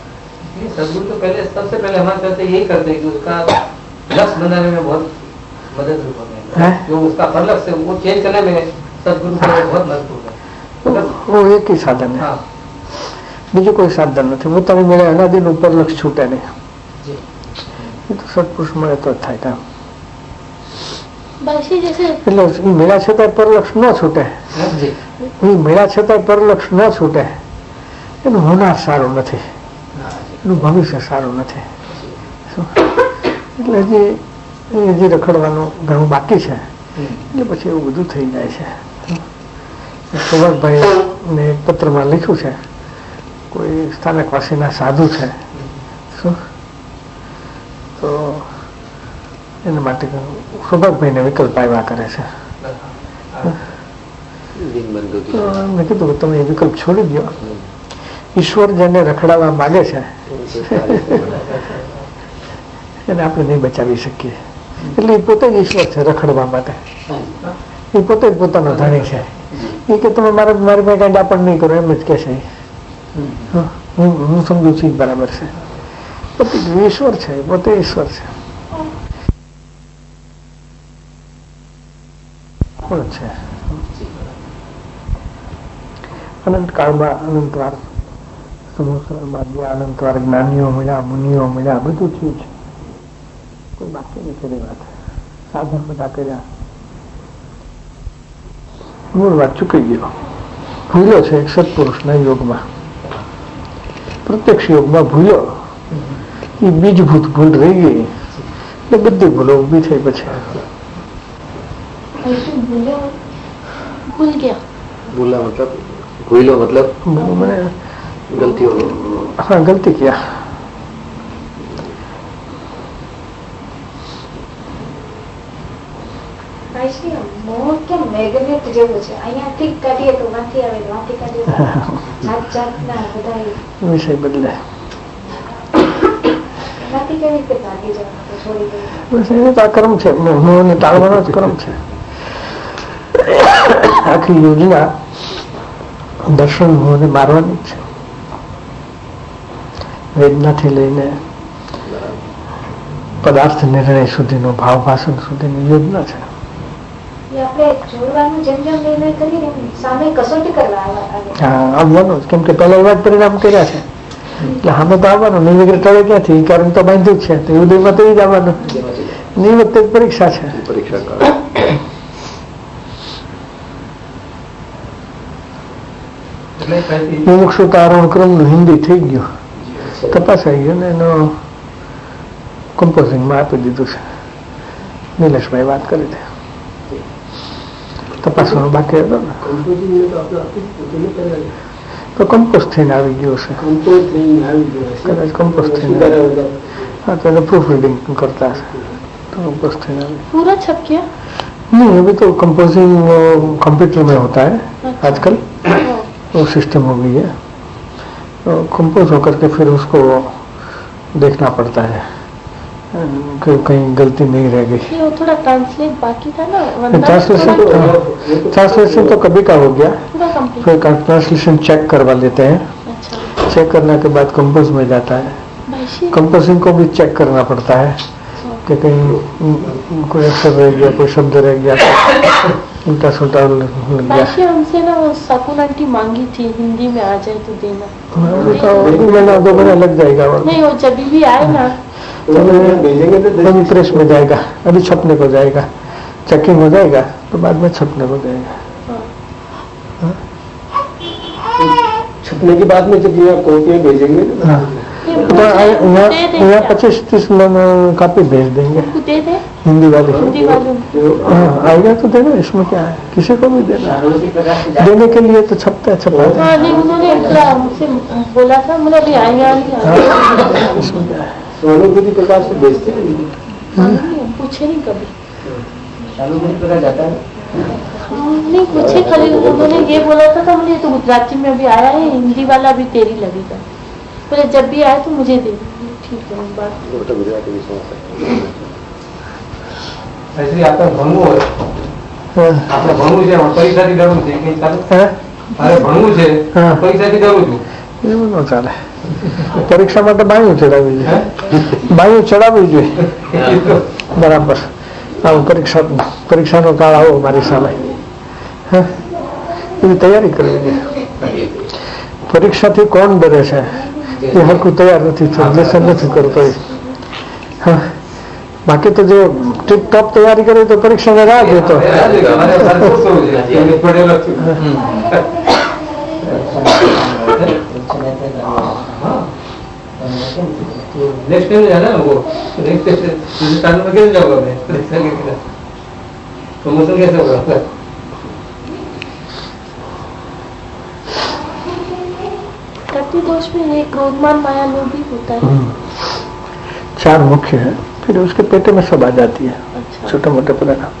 सदगुरु तो पहले सबसे पहले हमारे साथ यही करते हैं कि उसका लक्ष्य बनाने में बहुत मददरूप होते हैं, जो उसका परलक्ष है वो चेंज करने में सदगुरु को बहुत मदद है। वो एक ही साधन है, बीजू कोई साधन नहीं। वो तभी मेरे अनादि ऊपर लक्ष्य छूटे नहीं, ये तो सत्पुरुष મળે તો થાય કામ। એટલે મેળા છતાં પરલક્ષ ન છૂટે, મેળા છતાં પરલક્ષ ન છૂટે, એનું હોનાર સારું નથી, એનું ભવિષ્ય સારું નથી। એટલે હજી હજી રખડવાનું ઘણું બાકી છે, એટલે પછી એવું બધું થઈ જાય છે। સુભાષભાઈ ને એક પત્રમાં લખ્યું છે, કોઈ સ્થાનકવાસીના સાધુ છે શું, તો એના માટે સૌભાગભાઈને વિકલ્પ આવ્યા કરે છે। તો મેં કીધું તમે એ વિકલ્પ છોડી દો, ઈશ્વર જેને રખડાવવા માગે છે એને આપણે નહીં બચાવી શકીએ। એટલે એ પોતે જ ઈશ્વર છે રખડવા માટે, એ પોતે જ પોતાનો ધણી છે। એ કે તમે મારે મારી પાસે કઈ ડાપણ નહીં કરો એમ જ કે છે, હું સમજુ છું બરાબર છે, પોતે ઈશ્વર છે, પોતે ઈશ્વર છે છે। અનંત કાળમાં અનંતવાર સંવત્સરમાં જે અનંતવાર જ્ઞાનીઓ મળ્યા, મુનિઓ મળ્યા, બધું થયું છે, કોઈ બાકી નહીં કરી વાત, સાધન બધા કર્યા, મૂળ વાત ચૂકી ગયો, ભૂલ્યો છે એક સત્પુરુષના યોગમાં, પ્રત્યક્ષ યોગમાં ભૂલ્યો, એ બીજભૂત ભૂલ રહી ગઈ, એટલે બધી ભૂલો ઉભી થઈ। પછી भूल गया, भूला मतलब भूलो मतलब मैंने गलती हो गई। हाँ गलती किया। મોહ કે મેગ્નેટ જેવું છે, અહીંયાથી કાઢીએ તો વાંથી આવે, વાંથી કાઢીએ તો જાત જાતના બધા વિષય બદલે, એનાથી કેવી રીતે ભાગી જવાનું, છોડી દેવું? બસ એને તો આ કર્મ છે, મોહને ટાળવાનો જ કર્મ છે। આખી યોજના દર્શન મોહને મારવાની છે, વેદનાથી લઈને પદાર્થ નિર્ણય સુધીનો, ભાવ ભાષણ સુધીની યોજના છે। આપણે જોડવાનું જેમ જેમ નિર્ણય કરીએ સામે કસોટી કરવા હા આવવાનું, કેમ કે પહેલા એવા જ પરિણામ કર્યા છે, એટલે સામે તો આવવાનું નહીં, વગેરે ટળે ક્યાંથી, કારણ તો બાંધ્યું જ છે, તો ઉદયમાં તો એ જ આવવાનું, ની વખતે પરીક્ષા છે, પરીક્ષા મુમુક્ષુ તારણ ક્રમ નું હિન્દી થઈ ગયું, તપાસાઈ ગયું ને એનો કમ્પોઝિંગમાં આપી દીધું છે। નિલેશભાઈ વાત કરી હતી, તપાસવાનું બાકી હતો ને, તો કમ્પોઝ થઈને આવી ગયું છે, કદાચ કમ્પોઝ થઈને, હા તો એને પ્રૂફ રીડિંગ કરતા હશે તો કમ્પોઝ થઈને આવી। पूरा छप गया नहीं, अभी तो कंपोजिंग कंप्यूटर में होता है आजकल, वो सिस्टम हो गई है, तो कंपोज होकर के फिर उसको देखना पड़ता है कि कहीं गलती नहीं रह गई। वो थोड़ा ट्रांसलेट बाकी था ना, ट्रांसलेशन ट्रांसलेशन तो कभी का हो गया, पूरा कंप्लीट। फिर ट्रांसलेशन चेक करवा लेते हैं, अच्छा, चेक करने के बाद कंपोज में जाता है, कंपोजिंग को भी चेक करना पड़ता है कि कहीं कोई अक्षर रह गया, कोई शब्द रह गया, उल्टा सुल्टा लग गया। हमसे ना वो सकुन आंटी मांगी थी हिंदी में आ जाए तो देना, तो महीना दो महीना लग जाएगा, नहीं वो जब भी आए ना तो प्रेस में जाएगा, अभी छपने को जाएगा, चेकिंग हो जाएगा तो बाद में छपने को जाएगा। छपने के बाद में जब ये कॉपियाँ भेजेंगे तो यहाँ पच्चीस तीस कॉपी भेज देंगे, दे दे हिंदी वाले, हिंदी वाले हाँ आएगा तो देना, इसमें क्या है, किसी को भी देना, देने के लिए तो छपता है, छपा है। हाँ नहीं उन्होंने मुझसे बोला था, मुझे अभी आएगा इसमें क्या है, अनुभूति प्रकाश से भेजते हैं, पूछे नहीं कभी, अनुभूति प्रकाश जाता है नहीं पूछे, खाली उन्होंने ये बोला था, तो मुझे तो गुजराती में अभी आया है, हिंदी वाला भी तेरी लगेगा, बोले जब भी आए तो मुझे दे, ठीक है बात। ऐसे આપણે ભણવું હોય, આપણે ભણવું છે, પરીક્ષાથી ડરવું છે, કઈ ચાલે? મારે ભણવું છે, પરીક્ષાથી ડરું છું, એવું ન ચાલે। પરીક્ષા માટે બાયું ચડાવવી જોઈએ, બાયું ચડાવવી જોઈએ બરાબર, આવો પરીક્ષા પરીક્ષાનો કાળ આવો મારી સામે, હા એવી તૈયારી કરવી જોઈએ. પરીક્ષાથી કોણ ડરે છે? એ હરખું તૈયાર નથી થયું, લેસન નથી કરતો. હા બાકી તો જો ટીપ ટોપ તૈયારી કરે તો પરીક્ષાને રાહ જોતો. नेक्स्ट टाइम जाना है वो नेक्स्ट राजस्थान में कैसे जाऊंगा मैं परीक्षा के लिए प्रमोशन कैसे होगा? प्रति दोष में ये क्रोधमान माया लोभ भी होता है. चार मुख्य है, फिर उसके पेटे में सब आ जाती है. अच्छा. छोटे मोटे परिणाम.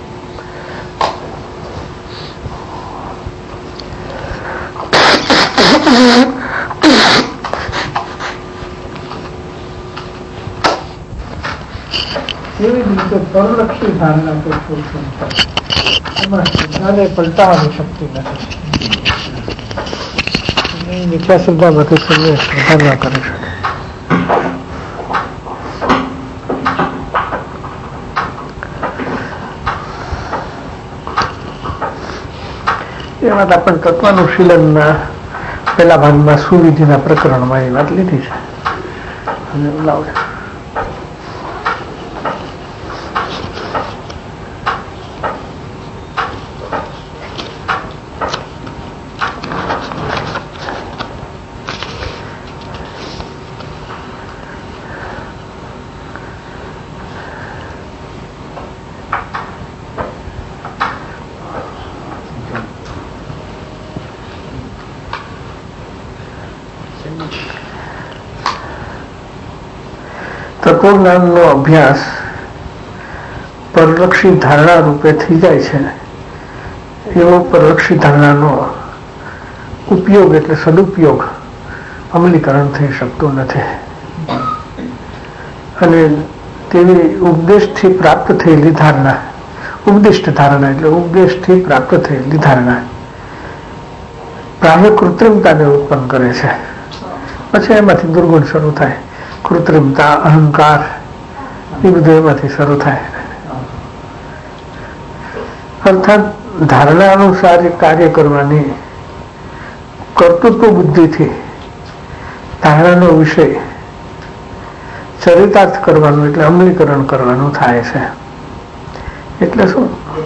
એવી રીતે પરલક્ષી ધારણા તો એમાં શ્રદ્ધાને પલટાવાની શક્તિ નથી. મિથ્યા શ્રદ્ધામાંથી તમને શ્રદ્ધા ના કરી શકે. એ વાત આપણે તત્વાનુશીલનના પેલા ભાગમાં સુવિધિના પ્રકરણમાં એ વાત લીધી છે. અને લાવે તત્વજ્ઞાનનો અભ્યાસ પરલક્ષી ધારણા રૂપે થઈ જાય છે. એવો પરલક્ષી ધારણાનો ઉપયોગ એટલે સદુપયોગ અમલીકરણ થઈ શકતું નથી. અને તેવી ઉપદેશથી પ્રાપ્ત થયેલી ધારણા, ઉપદિષ્ટ ધારણા એટલે ઉપદેશથી પ્રાપ્ત થયેલી ધારણા પ્રાય કૃત્રિમતાને ઉત્પન્ન કરે છે. પછી એમાંથી દુર્ગુણ શરૂ થાય, કૃત્રિમતા, અહંકાર, એ બધું એમાંથી શરૂ થાય. અર્થાત ધારણા અનુસાર કાર્ય કરવાની કર્તૃત્વ બુદ્ધિથી ધારણાનો વિષય ચરિતાર્થ કરવાનું એટલે અમલીકરણ કરવાનું થાય છે. એટલે શું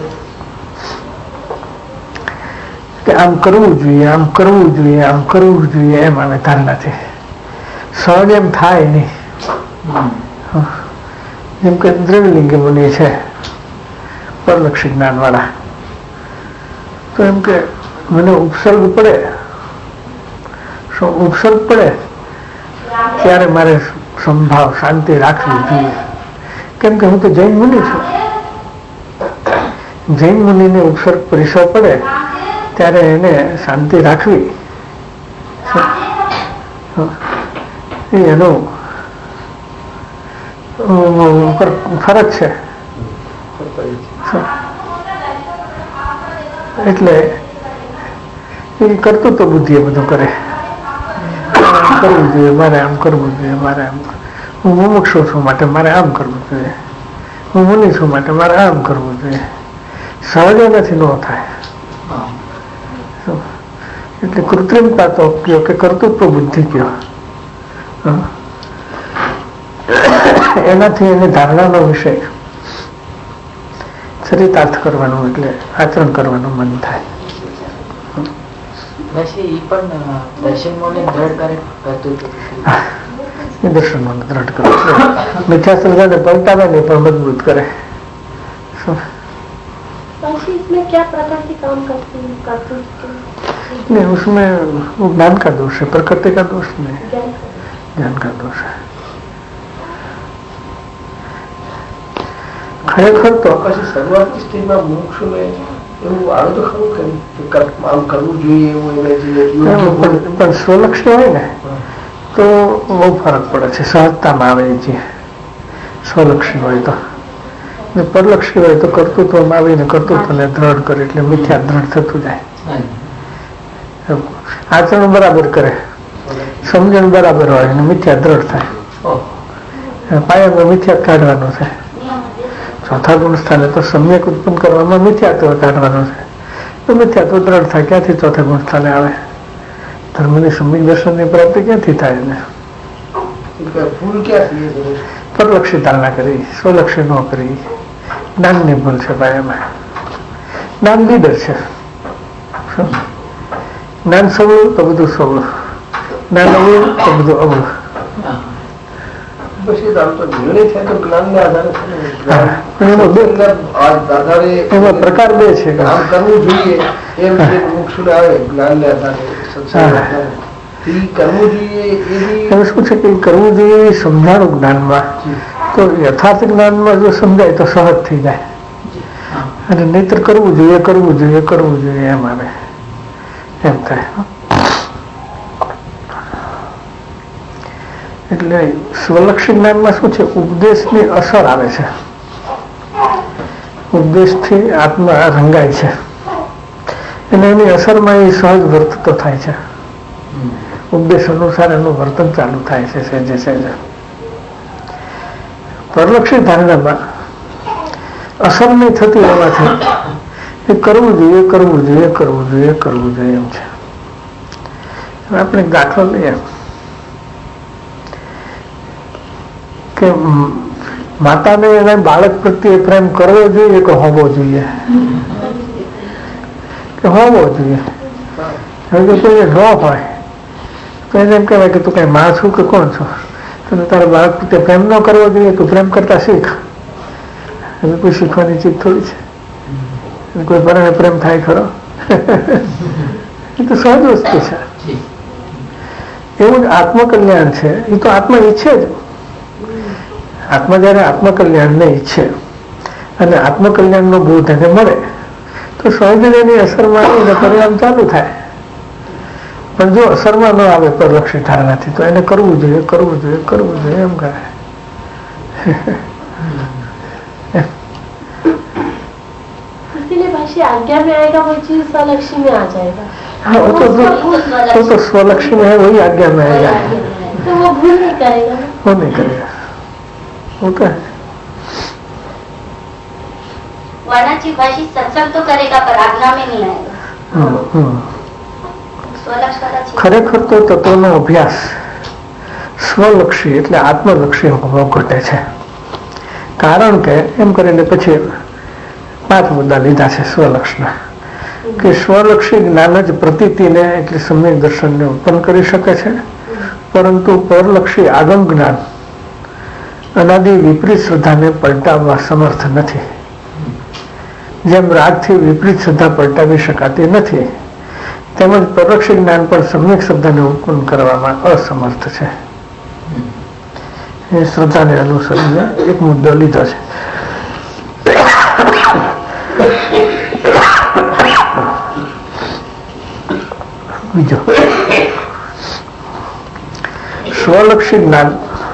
કે આમ કરવું જોઈએ, આમ કરવું જોઈએ, આમ કરવું જોઈએ એમ આવે ધારણાથી. સહજ એમ થાય નહીં. જેમ કે દ્રવ્યલિંગી મુનિ છે પરલક્ષી જ્ઞાન વાળા, તો એમ કે મને ઉપસર્ગ પડે, ઉપસર્ગ પડે ત્યારે મારે સંભાવ શાંતિ રાખવી જોઈએ. કેમ કે હું તો જૈન મુનિ છું. જૈન મુનિને ઉપસર્ગ પરિસર પડે ત્યારે એને શાંતિ રાખવી એનો ફરજ છે. એટલે એ કરતું તો બુદ્ધિ એ બધું કરે, કરવું જોઈએ, મારે આમ કરવું જોઈએ, મારે આમ, હું મુમુક્ષુ છું માટે મારે આમ કરવું જોઈએ, હું મુનિ છું માટે મારે આમ કરવું જોઈએ. સહજ નથી, ન થાય. એટલે કૃત્રિમતા તો કયો કે કર્તૃત્વ બુદ્ધિ કયો, એનાથી એને ધારણાનો વિષય ચરિતાર્થ કરવાનું એટલે આચરણ કરવાનું મન થાય. દર્શન દ્રઢ કરે, મિથ્યા શ્રદ્ધાને પલટાવે નહીં પણ મજબૂત કરે. क्या प्रकार के काम करते हैं कार्तूस के? नहीं, उसमें वो ज्ञान का दोष है, प्रकृति का दोष नहीं, ज्ञान का दोष है. ખરેખર તો શરૂઆતની સ્ટેજમાં મોક્ષને એવું આવે તો ખરું કે આમ કરવું જોઈએ એવું, પણ સ્વલક્ષી હોય ને તો બહુ ફરક પડે છે. સહજતામાં આવે છે સ્વલક્ષી હોય તો. પરલક્ષી હોય તો કર્તૃત્વમાં આવીને કર્તૃત્વને દ્રઢ કરે એટલે મિથ્યા દ્રઢ થતું જાય. આચરણ બરાબર કરે, સમજણ બરાબર હોય અને મિથ્યા દ્રઢ થાય. પાયામાં મિથ્યા કાઢવાનું છે ચોથા ગુણ સ્થાને તો સમ્યક ઉત્પન્ન કરવામાં મિથ્યાત્વ કાઢવાનો છે. તો મિથ્યાત્વ દ્રઢ થાય, ક્યાંથી ચોથા ગુણ સ્થાને આવે? ધર્મની સમ્યક દર્શનની પ્રાપ્તિ ક્યાંથી થાય ને? પરલક્ષી ધારણા કરી, સ્વલક્ષી ન કરી, જ્ઞાનની ભૂલ છે ભાઈ. એમાં જ્ઞાન લીડર છે. જ્ઞાન સવળું તો બધું સવળું, જ્ઞાન અવળું તો બધું અવળું. એમાં પ્રકાર બે છે. કરવું જોઈએ એમ મોક્ષ આવે જ્ઞાન ને આધારે કરવું જોઈએ. હવે શું છે કે કરવું જોઈએ સમજાણું જ્ઞાનમાં, તો યથાર્થ જ્ઞાનમાં જો સમજાય તો સહજ થઈ જાય. અને નહીતર કરવું જોઈએ કરવું જોઈએ કરવું જોઈએ એમ આવે, એમ થાય. એટલે સ્વલક્ષી જ્ઞાનમાં શું છે, ઉપદેશની અસર આવે છે. ઉપદેશથી આત્મા રંગાય છે અને એની અસરમાં એ સહજ વર્તતો થાય છે. ઉપદેશ અનુસાર એનું વર્તન ચાલુ થાય છે સહેજે સહેજે. પરલક્ષી ધારણામાં અસર નહીં થતી હોવાથી એ કરવું જોઈએ કરવું જોઈએ કરવું જોઈએ કરવું જોઈએ એમ છે. આપણે દાખલો લઈએ કે માતાને એના બાળક પ્રત્યે પ્રેમ કરવો જોઈએ કે હોવો જોઈએ? કે હોવો જોઈએ. હવે જો કોઈ ન હોય તો એને એમ કહેવાય કે તું કઈ માં છું કે કોણ છો? તને તારા બાળક પ્રત્યે પ્રેમ ન કરવો જોઈએ, તું પ્રેમ કરતા શીખ. હવે કોઈ શીખવાની ચીજ થોડી છે? કોઈ પરણે પ્રેમ થાય ખરો? એ તો સહજ વસ્તુ છે. એવું જ આત્મકલ્યાણ છે. એ તો આત્મા ઈચ્છે જ. આત્મા જયારે આત્મકલ્યાણને ઈચ્છે અને આત્મકલ્યાણનો બોધ એને મળે તો સહજ એની અસરમાં એને પરિણામ ચાલુ થાય. પણ જો અસરમાં ન આવે પરલક્ષી ધારણાથી તો એને કરવું જોઈએ કરવું જોઈએ કરવું જોઈએ એમ કહે. इसीलिए भाषी आज्ञा में आएगा वो चीज स्वलक्षी में आ जाएगा. हाँ वो तो वो तो स्वलक्षी में है, वही आज्ञा में आएगा. तो वो भूल नहीं करेगा. वो नहीं करेगा. वो क्या है? वर्णाची भाषी सत्संग तो करेगा पर आज्ञा में नहीं आएगा. ખરેખર તો તત્વનો અભ્યાસ સ્વલક્ષી એટલે આત્મલક્ષી હોવો ઘટે છે. કારણ કે એમ કરીને પછી પાંચ મુદ્દા લીધા છે સ્વલક્ષના, કે સ્વલક્ષી જ્ઞાન જ પ્રતીતિને એટલે સમ્યક દર્શનને ઉત્પન્ન કરી શકે છે, પરંતુ પરલક્ષી આગમ જ્ઞાન અનાદિ વિપરીત શ્રદ્ધાને પલટાવવા સમર્થ નથી. જેમ રાગથી વિપરીત શ્રદ્ધા પલટાવી શકાતી નથી, તેમજ પરલક્ષી જ્ઞાન પણ સમ્યક શ્રદ્ધાને ઉત્પન્ન કરવામાં અસમર્થ છે. એ શ્રદ્ધાને અનુસરીને એક મુદ્દો લીધો છે. બીજો સ્વલક્ષી જ્ઞાન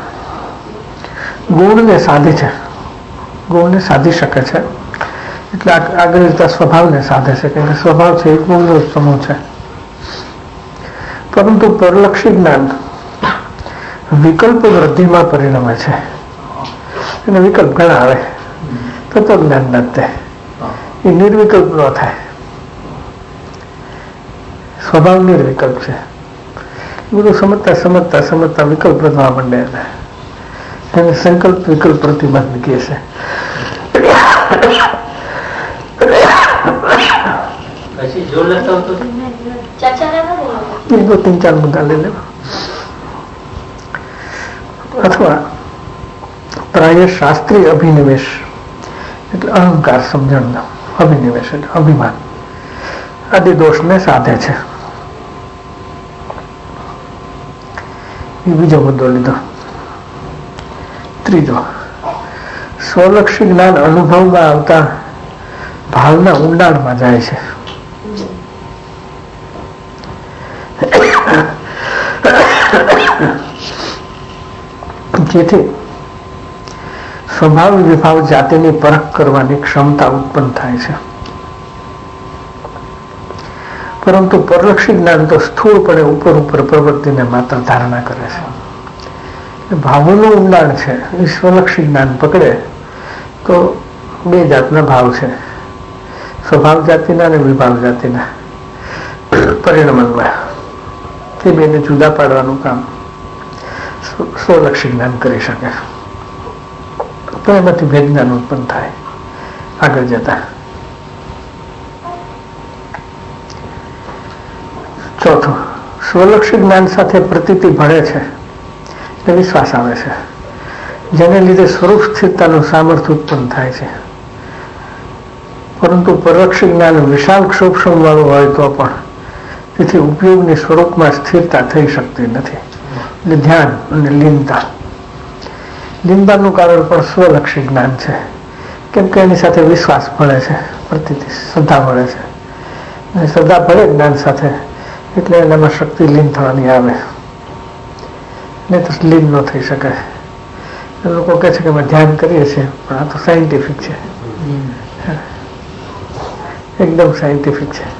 ગુણને સાધે છે. ગુણને સાધી શકે છે એટલે આગળ જતા સ્વભાવને સાધે છે, કારણ કે સ્વભાવ છે એ ગુણનો સમૂહ છે. પરંતુ પરલક્ષી જ્ઞાન વિકલ્પ વૃદ્ધિમાં પરિણમે છે. અને વિકલ્પ ઘણા આવે તત્વજ્ઞાન નથી, એ નિર્વિકલ્પ ન થાય. સ્વભાવ નિર્વિકલ્પ છે. બધું સમજતા સમજતા સમજતા વિકલ્પ વધવા માંડે એને સંકલ્પ વિકલ્પ પ્રતિબંધ કહે છે. दो तीन चार मुद्दा ले लेवा. अथवा प्राय शास्त्रीय अभिनिवेश એટલે અહંકાર સમજણ, અભિનિવેશ એટલે અભિમાન આદિ દોષને સાધે છે. એ બીજો મુદ્દો લીધો. ત્રીજો સ્વલક્ષી જ્ઞાન અનુભવમાં આવતા ભાવના ઊંડાણમાં જાય છે. જેથી સ્વભાવ વિભાવ જાતિની પરખ કરવાની ક્ષમતા ઉત્પન્ન થાય છે. પરંતુ પરલક્ષી જ્ઞાન તો સ્થૂળપણે ઉપર ઉપર પ્રવૃત્તિને માત્ર ધારણા કરે છે. ભાવોનું ઊંડાણ છે એ સ્વલક્ષી જ્ઞાન પકડે તો બે જાતના ભાવ છે, સ્વભાવ જાતિના અને વિભાવ જાતિના પરિણમનમાં. તે બેને જુદા પાડવાનું કામ સ્વલક્ષી જ્ઞાન કરી શકે. તો એમાંથી ભેદ જ્ઞાન ઉત્પન્ન થાય આગળ જતા. ચોથું, સ્વલક્ષી જ્ઞાન સાથે પ્રતીતિ ભળે છે એટલે વિશ્વાસ આવે છે, જેને લીધે સ્વરૂપ સ્થિરતાનું સામર્થ્ય ઉત્પન્ન થાય છે. પરંતુ પરોક્ષી જ્ઞાન વિશાળ ક્ષોભ વાળું હોય તો પણ તેથી ઉપયોગની સ્વરૂપમાં સ્થિરતા થઈ શકતી નથી. એટલે ધ્યાન અને લીનતા. લીનતાનું કારણ પણ સ્વલક્ષી જ્ઞાન છે, કેમ કે એની સાથે વિશ્વાસ ભળે છે, પ્રતીતિ શ્રદ્ધા ભળે છે. અને શ્રદ્ધા ભળે જ્ઞાન સાથે એટલે એનામાં શક્તિ લીન થવાની આવે, નહીં તો લીન ન થઈ શકે. લોકો કહે છે કે અમે ધ્યાન કરીએ છીએ, પણ આ તો સાયન્ટિફિક છે, એકદમ સાયન્ટિફિક છે.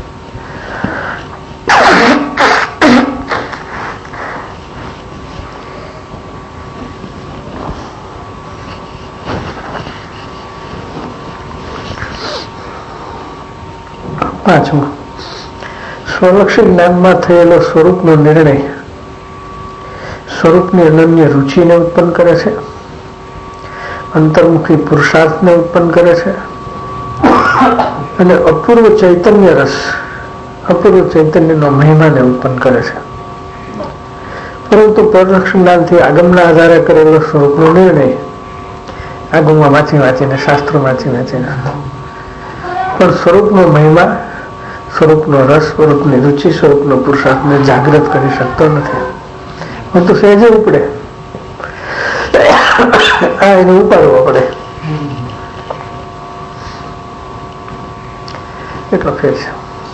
પાંચમું, સ્વલક્ષી જ્ઞાનમાં થયેલો સ્વરૂપનો નિર્ણય સ્વરૂપની અનન્ય રુચિને ઉત્પન્ન કરે છે, અંતર્મુખી પુરુષાર્થને ઉત્પન્ન કરે છે અને અપૂર્વ ચૈતન્ય રસ અપૂર્વ ચૈતન્યનો મહિમાને ઉત્પન્ન કરે છે. પરંતુ પરોક્ષ જ્ઞાનથી આગમના આધારે કરેલો સ્વરૂપનો નિર્ણય આગમમાં વાંચી વાંચીને શાસ્ત્રો વાંચી વાંચીને પણ સ્વરૂપનો મહિમા, સ્વરૂપનો રસ, સ્વરૂપની રુચિ, સ્વરૂપનો પુરુષાર્થને જાગૃત કરી શકતો નથી. પરંતુ સહેજે ઉપડે, આ એને ઉપાડવો પડે એટલો ફેર છે.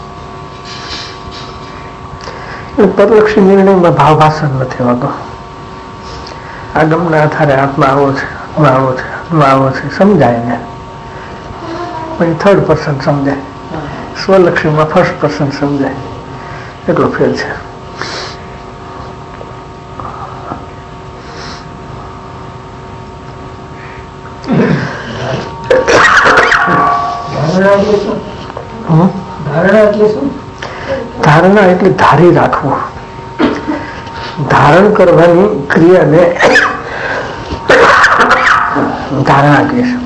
પરલક્ષી નિર્ણયમાં ભાવભાષણ નથી હોતો. આગમના આધારે આત્મા આવો છે, આત્મા આવો છે, આત્મા આવો છે સમજાય ને, પછી થર્ડ પર્સન સમજાય. સ્વલક્ષીમાં ફર્સ્ટ પર્સન સમજાય એટલો ફેર છે. ધારણા એટલે ધારી રાખવું, ધારણ કરવાની ક્રિયાને ધારણા કહે છે.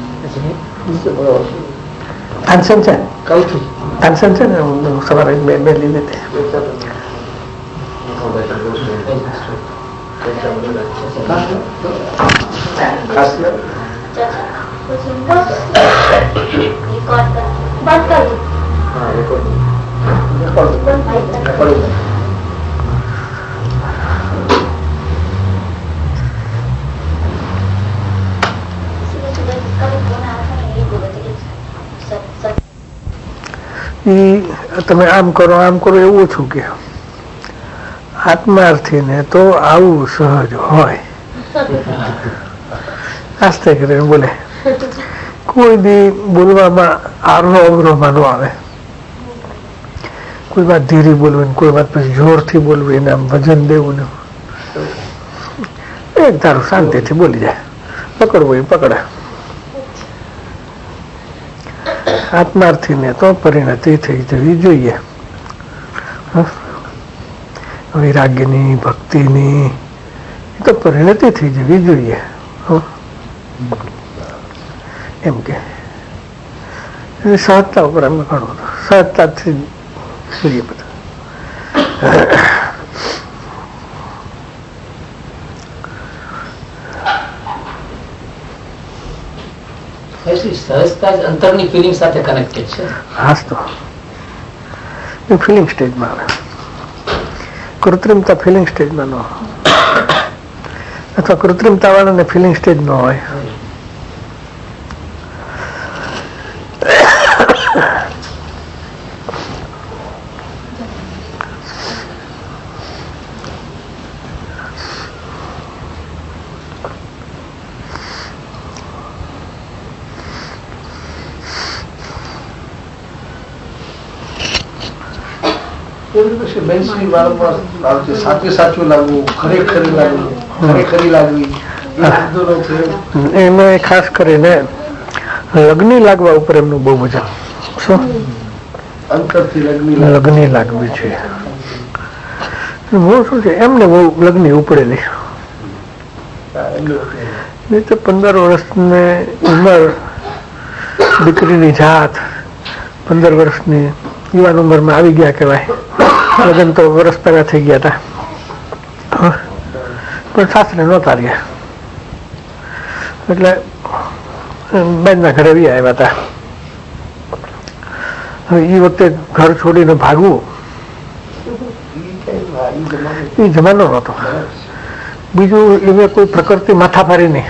ટેન્શન છે કઉ છું ટેન્શન છે ને, હું સવારે બે બે લીધી હતી. बात कर लो। તમે આમ કરો આમ કરો એવું છું કે આત્માર્થી ને તો આવું સહજ હોય. આસ્તે કરીને બોલે, કોઈ દી બોલવામાં આરો અવરોમાં ન આવે. કોઈ વાત ધીરી બોલવી, કોઈ વાત પછી જોરથી બોલવી, એને આમ વજન દેવું ને એક ધારું શાંતિથી બોલી જાય. પકડવું એ પકડે. આત્માર્થી ને તો પરિણતિ થઈ જવી જોઈએ. વૈરાગ્યની, ભક્તિની તો પરિણતિ થઈ જવી જોઈએ. એમ કે સહજતા ઉપર અમે ઘણું સહજતાથી જોઈએ બધા. સહજતા અંતરની ફિલિંગ સાથે કનેક્ટેડ છે. હાસ તો એ ફિલિંગ સ્ટેજમાં આવે. કૃત્રિમતા ફિલિંગ સ્ટેજમાં ન હોય, અથવા કૃત્રિમતા વાળાને ફિલિંગ સ્ટેજ ન હોય. સાચે સાચું લાગવું, ખરેખરી લાગવું, ખરેખરી લાગવી, એમાં ખાસ કરીને લગ્ની લાગવા ઉપર એમનું બહુ વજન. શું અંતરથી લગ્ની લાગવી છે. હું શું છે એમને બહુ લગ્ની ઉપડેલી. નહીં તો પંદર વર્ષની ઉંમર, દીકરીની જાત, પંદર વર્ષની યુવાન ઉંમરમાં આવી ગયા કહેવાય. લગ્ન તો વર્ષ પહેલા થઈ ગયા હતા, પણ સાસરે નહોતા રહ્યા એટલે બેનના ઘરે બી આવ્યા હતા. હવે એ વખતે ઘર છોડીને ભાગવું એ જમાનો નહોતો. બીજું એને કોઈ પ્રકૃતિ માથાભારી નહીં,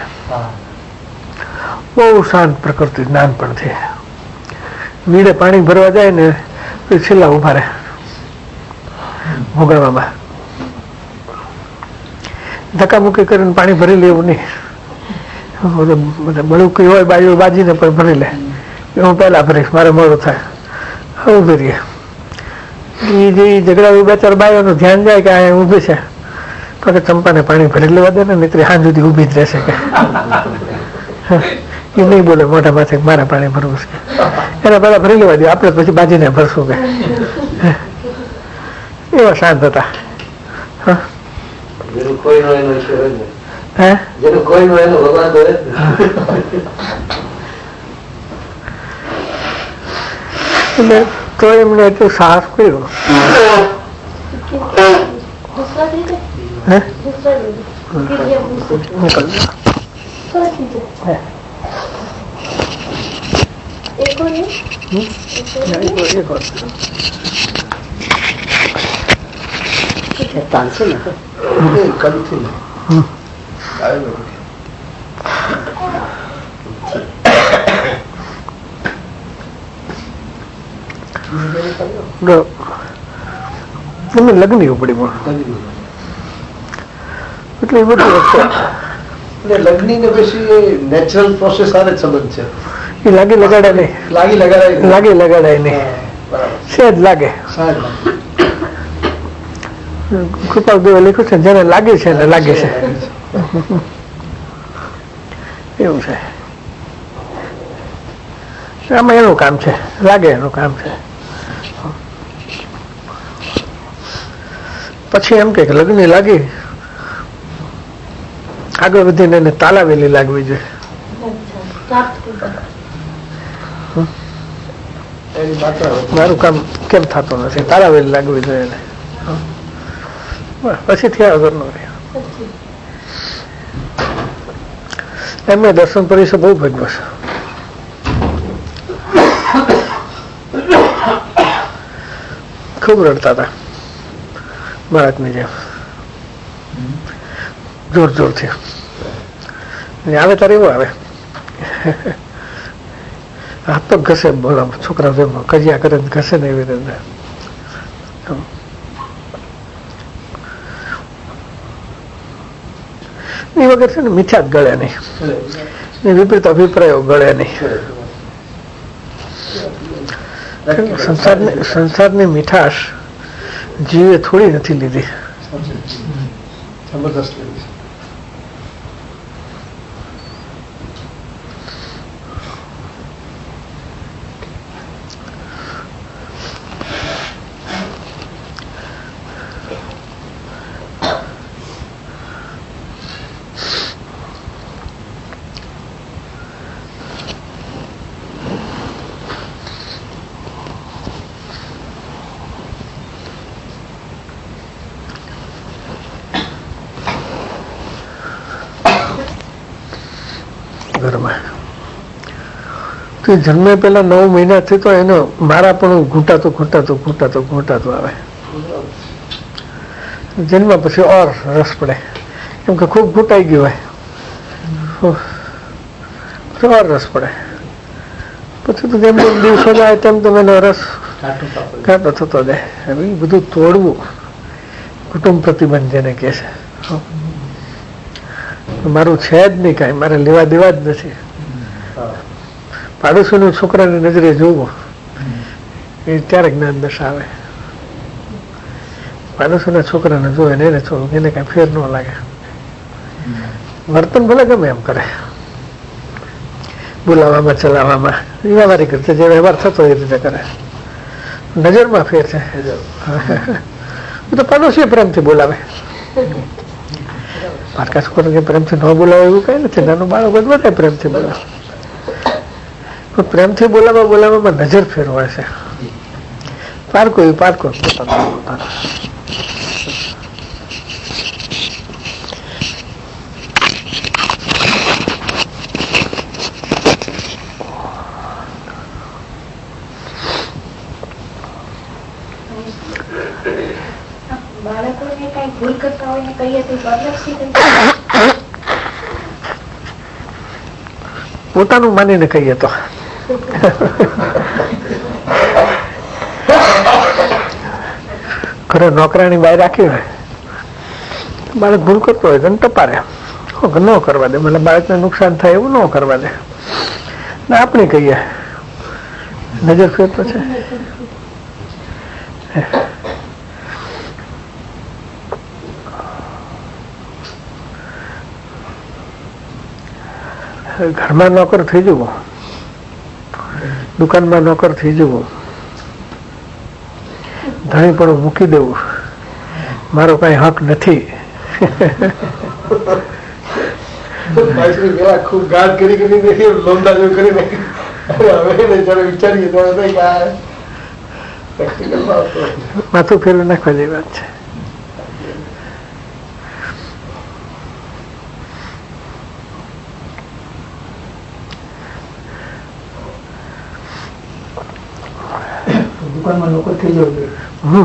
બહુ શાંત પ્રકૃતિ નાનપણથી. મીડે પાણી ભરવા જાય ને તો છેલ્લા ઉભા રહે ભોગાવામાં, ધક્કામુક્કી કરીને પાણી ભરી લેવું નહીં. બળુકી હોય બાજુ બાજીને પણ ભરી લે, હું પહેલા ભરીશ મારે મોડું થાય. ઉભી રહીએ એ જે ઝઘડા બે ચાર બાયોનું ધ્યાન જાય કે આ ઊભી છે તો કે ચંપાને પાણી ભરી લેવા દે ને, નહીં હાંજ સુધી ઊભી જ રહેશે કે એ નહીં બોલે મોઢા માથે મારે પાણી ભરવું છે, એને પહેલા ભરી લેવા દે, આપણે પછી બાજીને ભરશું કે. એવા શાંત હતા. હા એટલે તો એમને એટલું સાહસ કર્યું. એમને લગ્ન ઉપડી એટલે એ બધું લગ્ની ને પછી નેચરલ પ્રોસેસ સાથે સંબંધ છે. એ લાગી લગાડાય નહીં, લાગી લગાડાય લાગી લગાડાય નહીં, સહેજ લાગે. કૃપાલ દેવે લખ્યું છે જેને લાગે છે ને લાગે છે એવું છે. આમાં એનું કામ છે, લાગે એનું કામ છે. પછી એમ કે લગ્ન લાગી આગળ વધીને એને તાલાવેલી લાગવી જોઈએ. મારું કામ કેમ થતું નથી, તાલાવેલી લાગવી જોઈએ એને. પછી થયા વગરનો રહ્યો. એમને દર્શન પરિષદ બહુ ભજવો છે. ખૂબ રડતા હતા બાળકની જેમ, જોર જોરથી. આવે તારે એવું આવે, હાથ તો ઘસે, બોલો છોકરા કજિયા કરે ઘસે ને એવી રીતે. એ વગર છે ને મીઠા જ ગળે નહીં, વિપરીત અભિપ્રાયો ગળે નહીં. સંસારની સંસારની મીઠાશ જીવે થોડી નથી લીધી. જબરદસ્ત ઘરમાં તો જન્મે પેલા નવ મહિનાથી તો એનો મારા પણ ઘૂંટાતું ઘૂંટાતું ઘૂંટાતું ઘૂંટાતું આવે. જન્મ પછી ઓર રસ પડે, કેમ કે ખૂબ ઘૂંટાઈ ગયું હોય, ઓર રસ પડે. પછી તો જેમ જેમ દિવસો જાય તેમ તેમ એનો રસ ઘાટો થતો જાય. એ બધું તોડવું કુટુંબ પ્રતિબંધ જેને કહે છે. મારું છે જ નહીં કાંઈ, મારે લેવા દેવા જ નથી. પાડોશીનું છોકરાની નજરે જોવું એ ત્યારે જ્ઞાન દશા આવે. પાડોશીના છોકરાને જોવે ને એને છોડવું, એને કાંઈ ફેર ન લાગે. વર્તન ભલે ગમે એમ કરે, બોલાવવામાં ચલાવવામાં વ્યવહારિક રીતે જે વ્યવહાર થતો એ રીતે કરે. નજરમાં ફેર છે. તો પડોશી પ્રેમથી બોલાવે. પારકા છોકરા પ્રેમથી ન બોલાવે એવું કઈ નથી. નાનું બાળક બધા પ્રેમથી બોલાવે. પણ પ્રેમથી બોલાવવા બોલાવવામાં નજર ફેર હોય છે. પારકો એ પારકો પોતાનો. બાળકોને કઈ ભૂલ કરતા હોય ને કહીએ તો પોતાનું માનીને કહીએ તો ઘરે નોકરાની બાય રાખી હોય બાળક ભૂલ કરતો હોય તો ટપારે ન કરવા દે. મને બાળકને નુકસાન થાય એવું ન કરવા દે ને આપણે કહીએ. નજર ફેર તો છે. ઘરમાં નોકર થઈ જવું, દુકાનમાં નોકર થઈ જવું, ધણી પણ મૂકી દેવું, મારો કઈ હક નથી. ખૂબ ગાઢ કરી કરી લોંદા જેવું કરી વિચારીએ માથું ફેરવી નાખવા જેવી વાત છે. દુકાનમાં નોકર થઈ જવું જોઈએ. હમ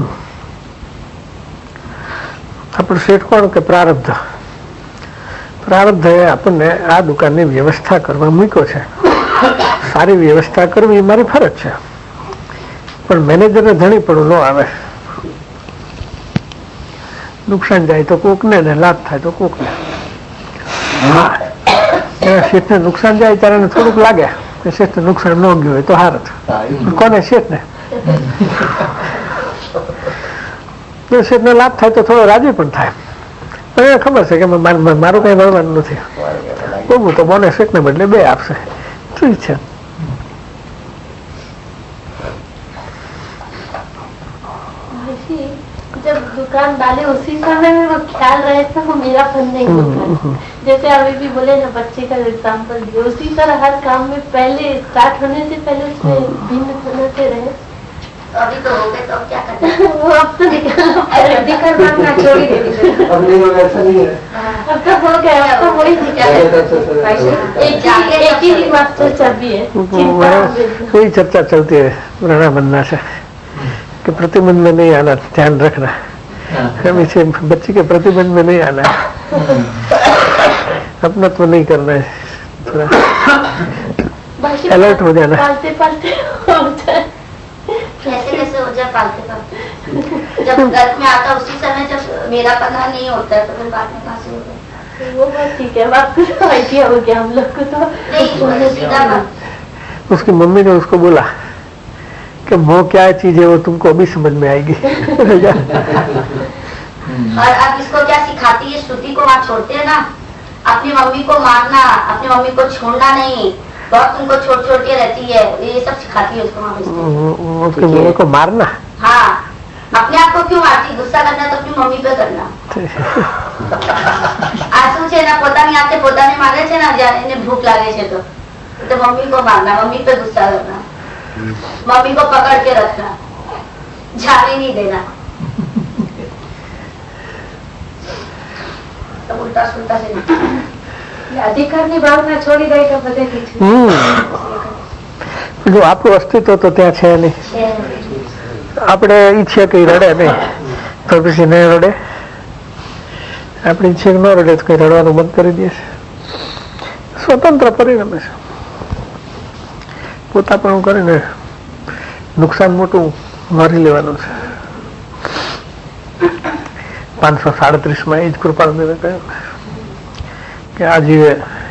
આપણું શેઠ કોણ કે પ્રારબ્ધ. પ્રારબ્ધ એ આપણને આ દુકાનની વ્યવસ્થા કરવા મૂક્યો છે. સારી વ્યવસ્થા કરવી એ મારી ફરજ છે. પણ મેનેજરને ધણી પણ ન આવે. નુકસાન જાય તો કોકને ને લાભ થાય તો કોકને. શેઠને નુકસાન જાય ત્યારે થોડુંક લાગે કે શેઠને નુકસાન ન ગયું હોય તો હાર જ. કોને? શેઠને. શેઠને લાભ થાય તો થોડો રાજી પણ થાય. પણ એને ખબર છે કે મારું કઈ મળવાનું નથી. બહુ તો બોને શેઠને બદલે બે આપશે. ઠીક છે. जब दुकान डाले उसी समय में वो ख्याल रहे थे वो मेरा फन नहीं होता. जैसे अभी भी बोले ना बच्चे का एग्जाम्पल दिए उसी तरह हर काम में पहले स्टार्ट होने से पहले उसमें भिन्न होने से रहे. अभी तो हो गए तो अब क्या करना. वो अब तो दिक्कत मांगना छोड़ी देनी चाहिए. अब नहीं होगा, ऐसा नहीं है. अब तो हो गया. अब तो वही एक ही मास्टर चाबी है. वही चर्चा चलती है पुराना बनना से कि प्रतिबंध में नहीं आना, ध्यान रखना. हमें से बच्चे के प्रतिबंध में नहीं आना है. अपना तो नहीं करना है. थोड़ा अलर्ट हो जाना. पालते पालते हो जाए. कैसे कैसे हो जाए पालते पालते. जब घर में आता उसी समय जब मेरा पता नहीं होता है तो फिर बाद में कहाँ से हो गया. वो बात ठीक है. आपको तो आइडिया हो गया. हम लोग को तो नहीं सीधा बात. उसकी मम्मी ने उसको बोला कि वो क्या चीज है वो तुमको अभी समझ में आएगी. और अब इसको क्या सिखाती है. श्रुति को वहाँ छोड़ते हैं ना. अपनी मम्मी को मारना, अपनी मम्मी को छोड़ना नहीं, बहुत तुमको छोड़ छोड़ के रहती है. ये सब सिखाती है उसको. उसकी मम्मी को मारना. हाँ. अपने आप को क्यों मारती. गुस्सा करना तो अपनी मम्मी पे करना. आंसू છે ના પોતાની હાથે પોતાને મારે છે ને જ્યારે એને ભૂખ લાગે છે તો તો મમ્મી को मारना, मम्मी पे गुस्सा करना, मम्मी को पकड़ के रखना, जाने नहीं देना. तो उल्टा सुलटा से અધિકારની ભાવના છોડી દે તો બધે જો આપણું અસ્તિત્વ તો ત્યાં છે નહીં. આપણે ઈચ્છીએ કે રડે નહીં તો પછી નહીં રડે. આપણે ઈચ્છીએ કે ન રડે તો કઈ રડવાનું બંધ કરી દે છે. સ્વતંત્ર પરિણમે છે. પોતાપણું કરીને નુકસાન મોટું મારી લેવાનું છે. પાંચસો સાડત્રીસ માં એ જ કૃપાળદેવે કહ્યું કે આ જીવે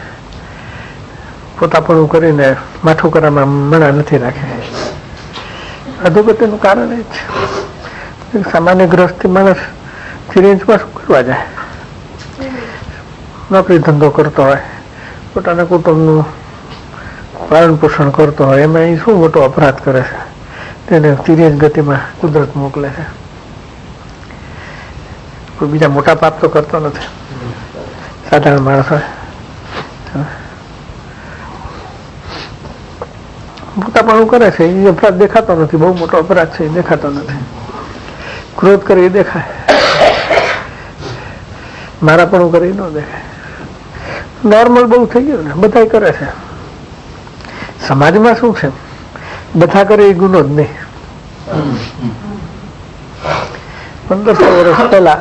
પોતાપણું કરીને માઠું કરવામાં મણા નથી રાખે. અધોગતિનું કારણ એ છે. સામાન્ય ગ્રસ્તી માણસ રેન્જમાં શું કરવા જાય. નોકરી ધંધો કરતો હોય, પોતાના કુટુંબનું પાલન પોષણ કરતો હોય એમાં એ શું મોટો અપરાધ કરે છે, તેને તિર્યક ગતિમાં કુદરત મોકલે છે. કોઈ બીજા મોટા પાપ તો કરતો નથી સાધારણ માણસ હોય. મોટાપણું કરે છે એ અપરાધ દેખાતો નથી, બહુ મોટો અપરાધ છે એ દેખાતો નથી. ક્રોધ કરે એ દેખાય, મારાપણું કરે એ ન દેખાય. નોર્મલ બહુ થઈ ગયું ને, બધા કરે છે. સમાજમાં શું છે, બધા કરે એ ગુનો જ નહીં. પંદરસો વર્ષ પહેલા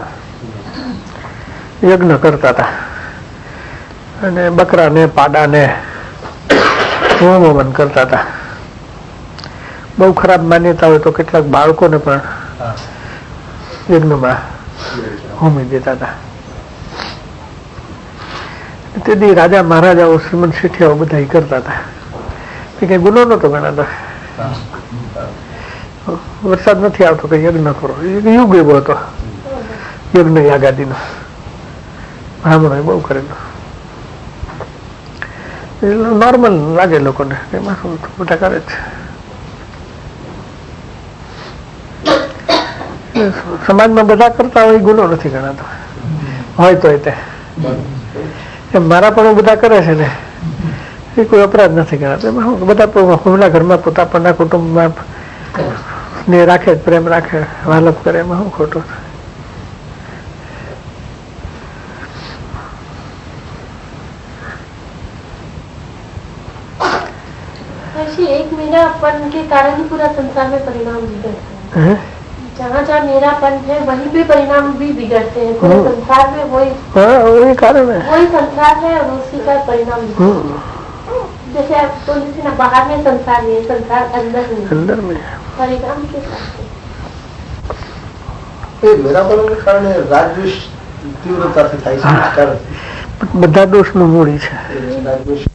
યજ્ઞ કરતા હતા અને બકરા ને પાડા ને હોમોમન કરતા હતા. બહુ ખરાબ માન્યતા હોય તો કેટલાક બાળકોને પણ યજ્ઞમાં હોમી દેતા હતા. તેથી રાજા મહારાજાઓ શ્રીમંત શેઠિયાઓ બધા કરતા હતા. એ કઈ ગુનો નતો ગણાતો. વરસાદ નથી આવતો કઈ યજ્ઞ કરો, યુગ એવો હતો યજ્ઞ યાગાદીનો. બ્રાહ્મણો બહુ કરેલું, નોર્મલ લાગે લોકોને, એમાં શું બધા કરે છે. સમાજમાં બધા કરતા હોય ગુનો નથી ગણાતો, હોય તો તે મારા પણ બધા કરે છે ને એ કોઈ અપરાધ નથી ગણાતો. એમાં બધા પોતાના ઘરમાં પોતાના કુટુંબમાં સ્નેહ રાખે, પ્રેમ રાખે, વાલપ કરે, એમાં શું ખોટું. एक मेरापन के कारण ही पूरा संसार में परिणाम बिगड़ते हैं. जहाँ जहाँ मेरापन है वहीं पे परिणाम भी बिगड़ते हैं. पूरे संसार में वही वही कारण है, वही संसार है और उसी का परिणाम. जैसे आप तो जैसे ना बाहर में संसार है, संसार अंदर में अंदर में परिणाम के साथ मेरापन के कारण રાજદ્વેષ તીવ્રતાથી થાય છે. બધા દોષ નું મૂળ છે.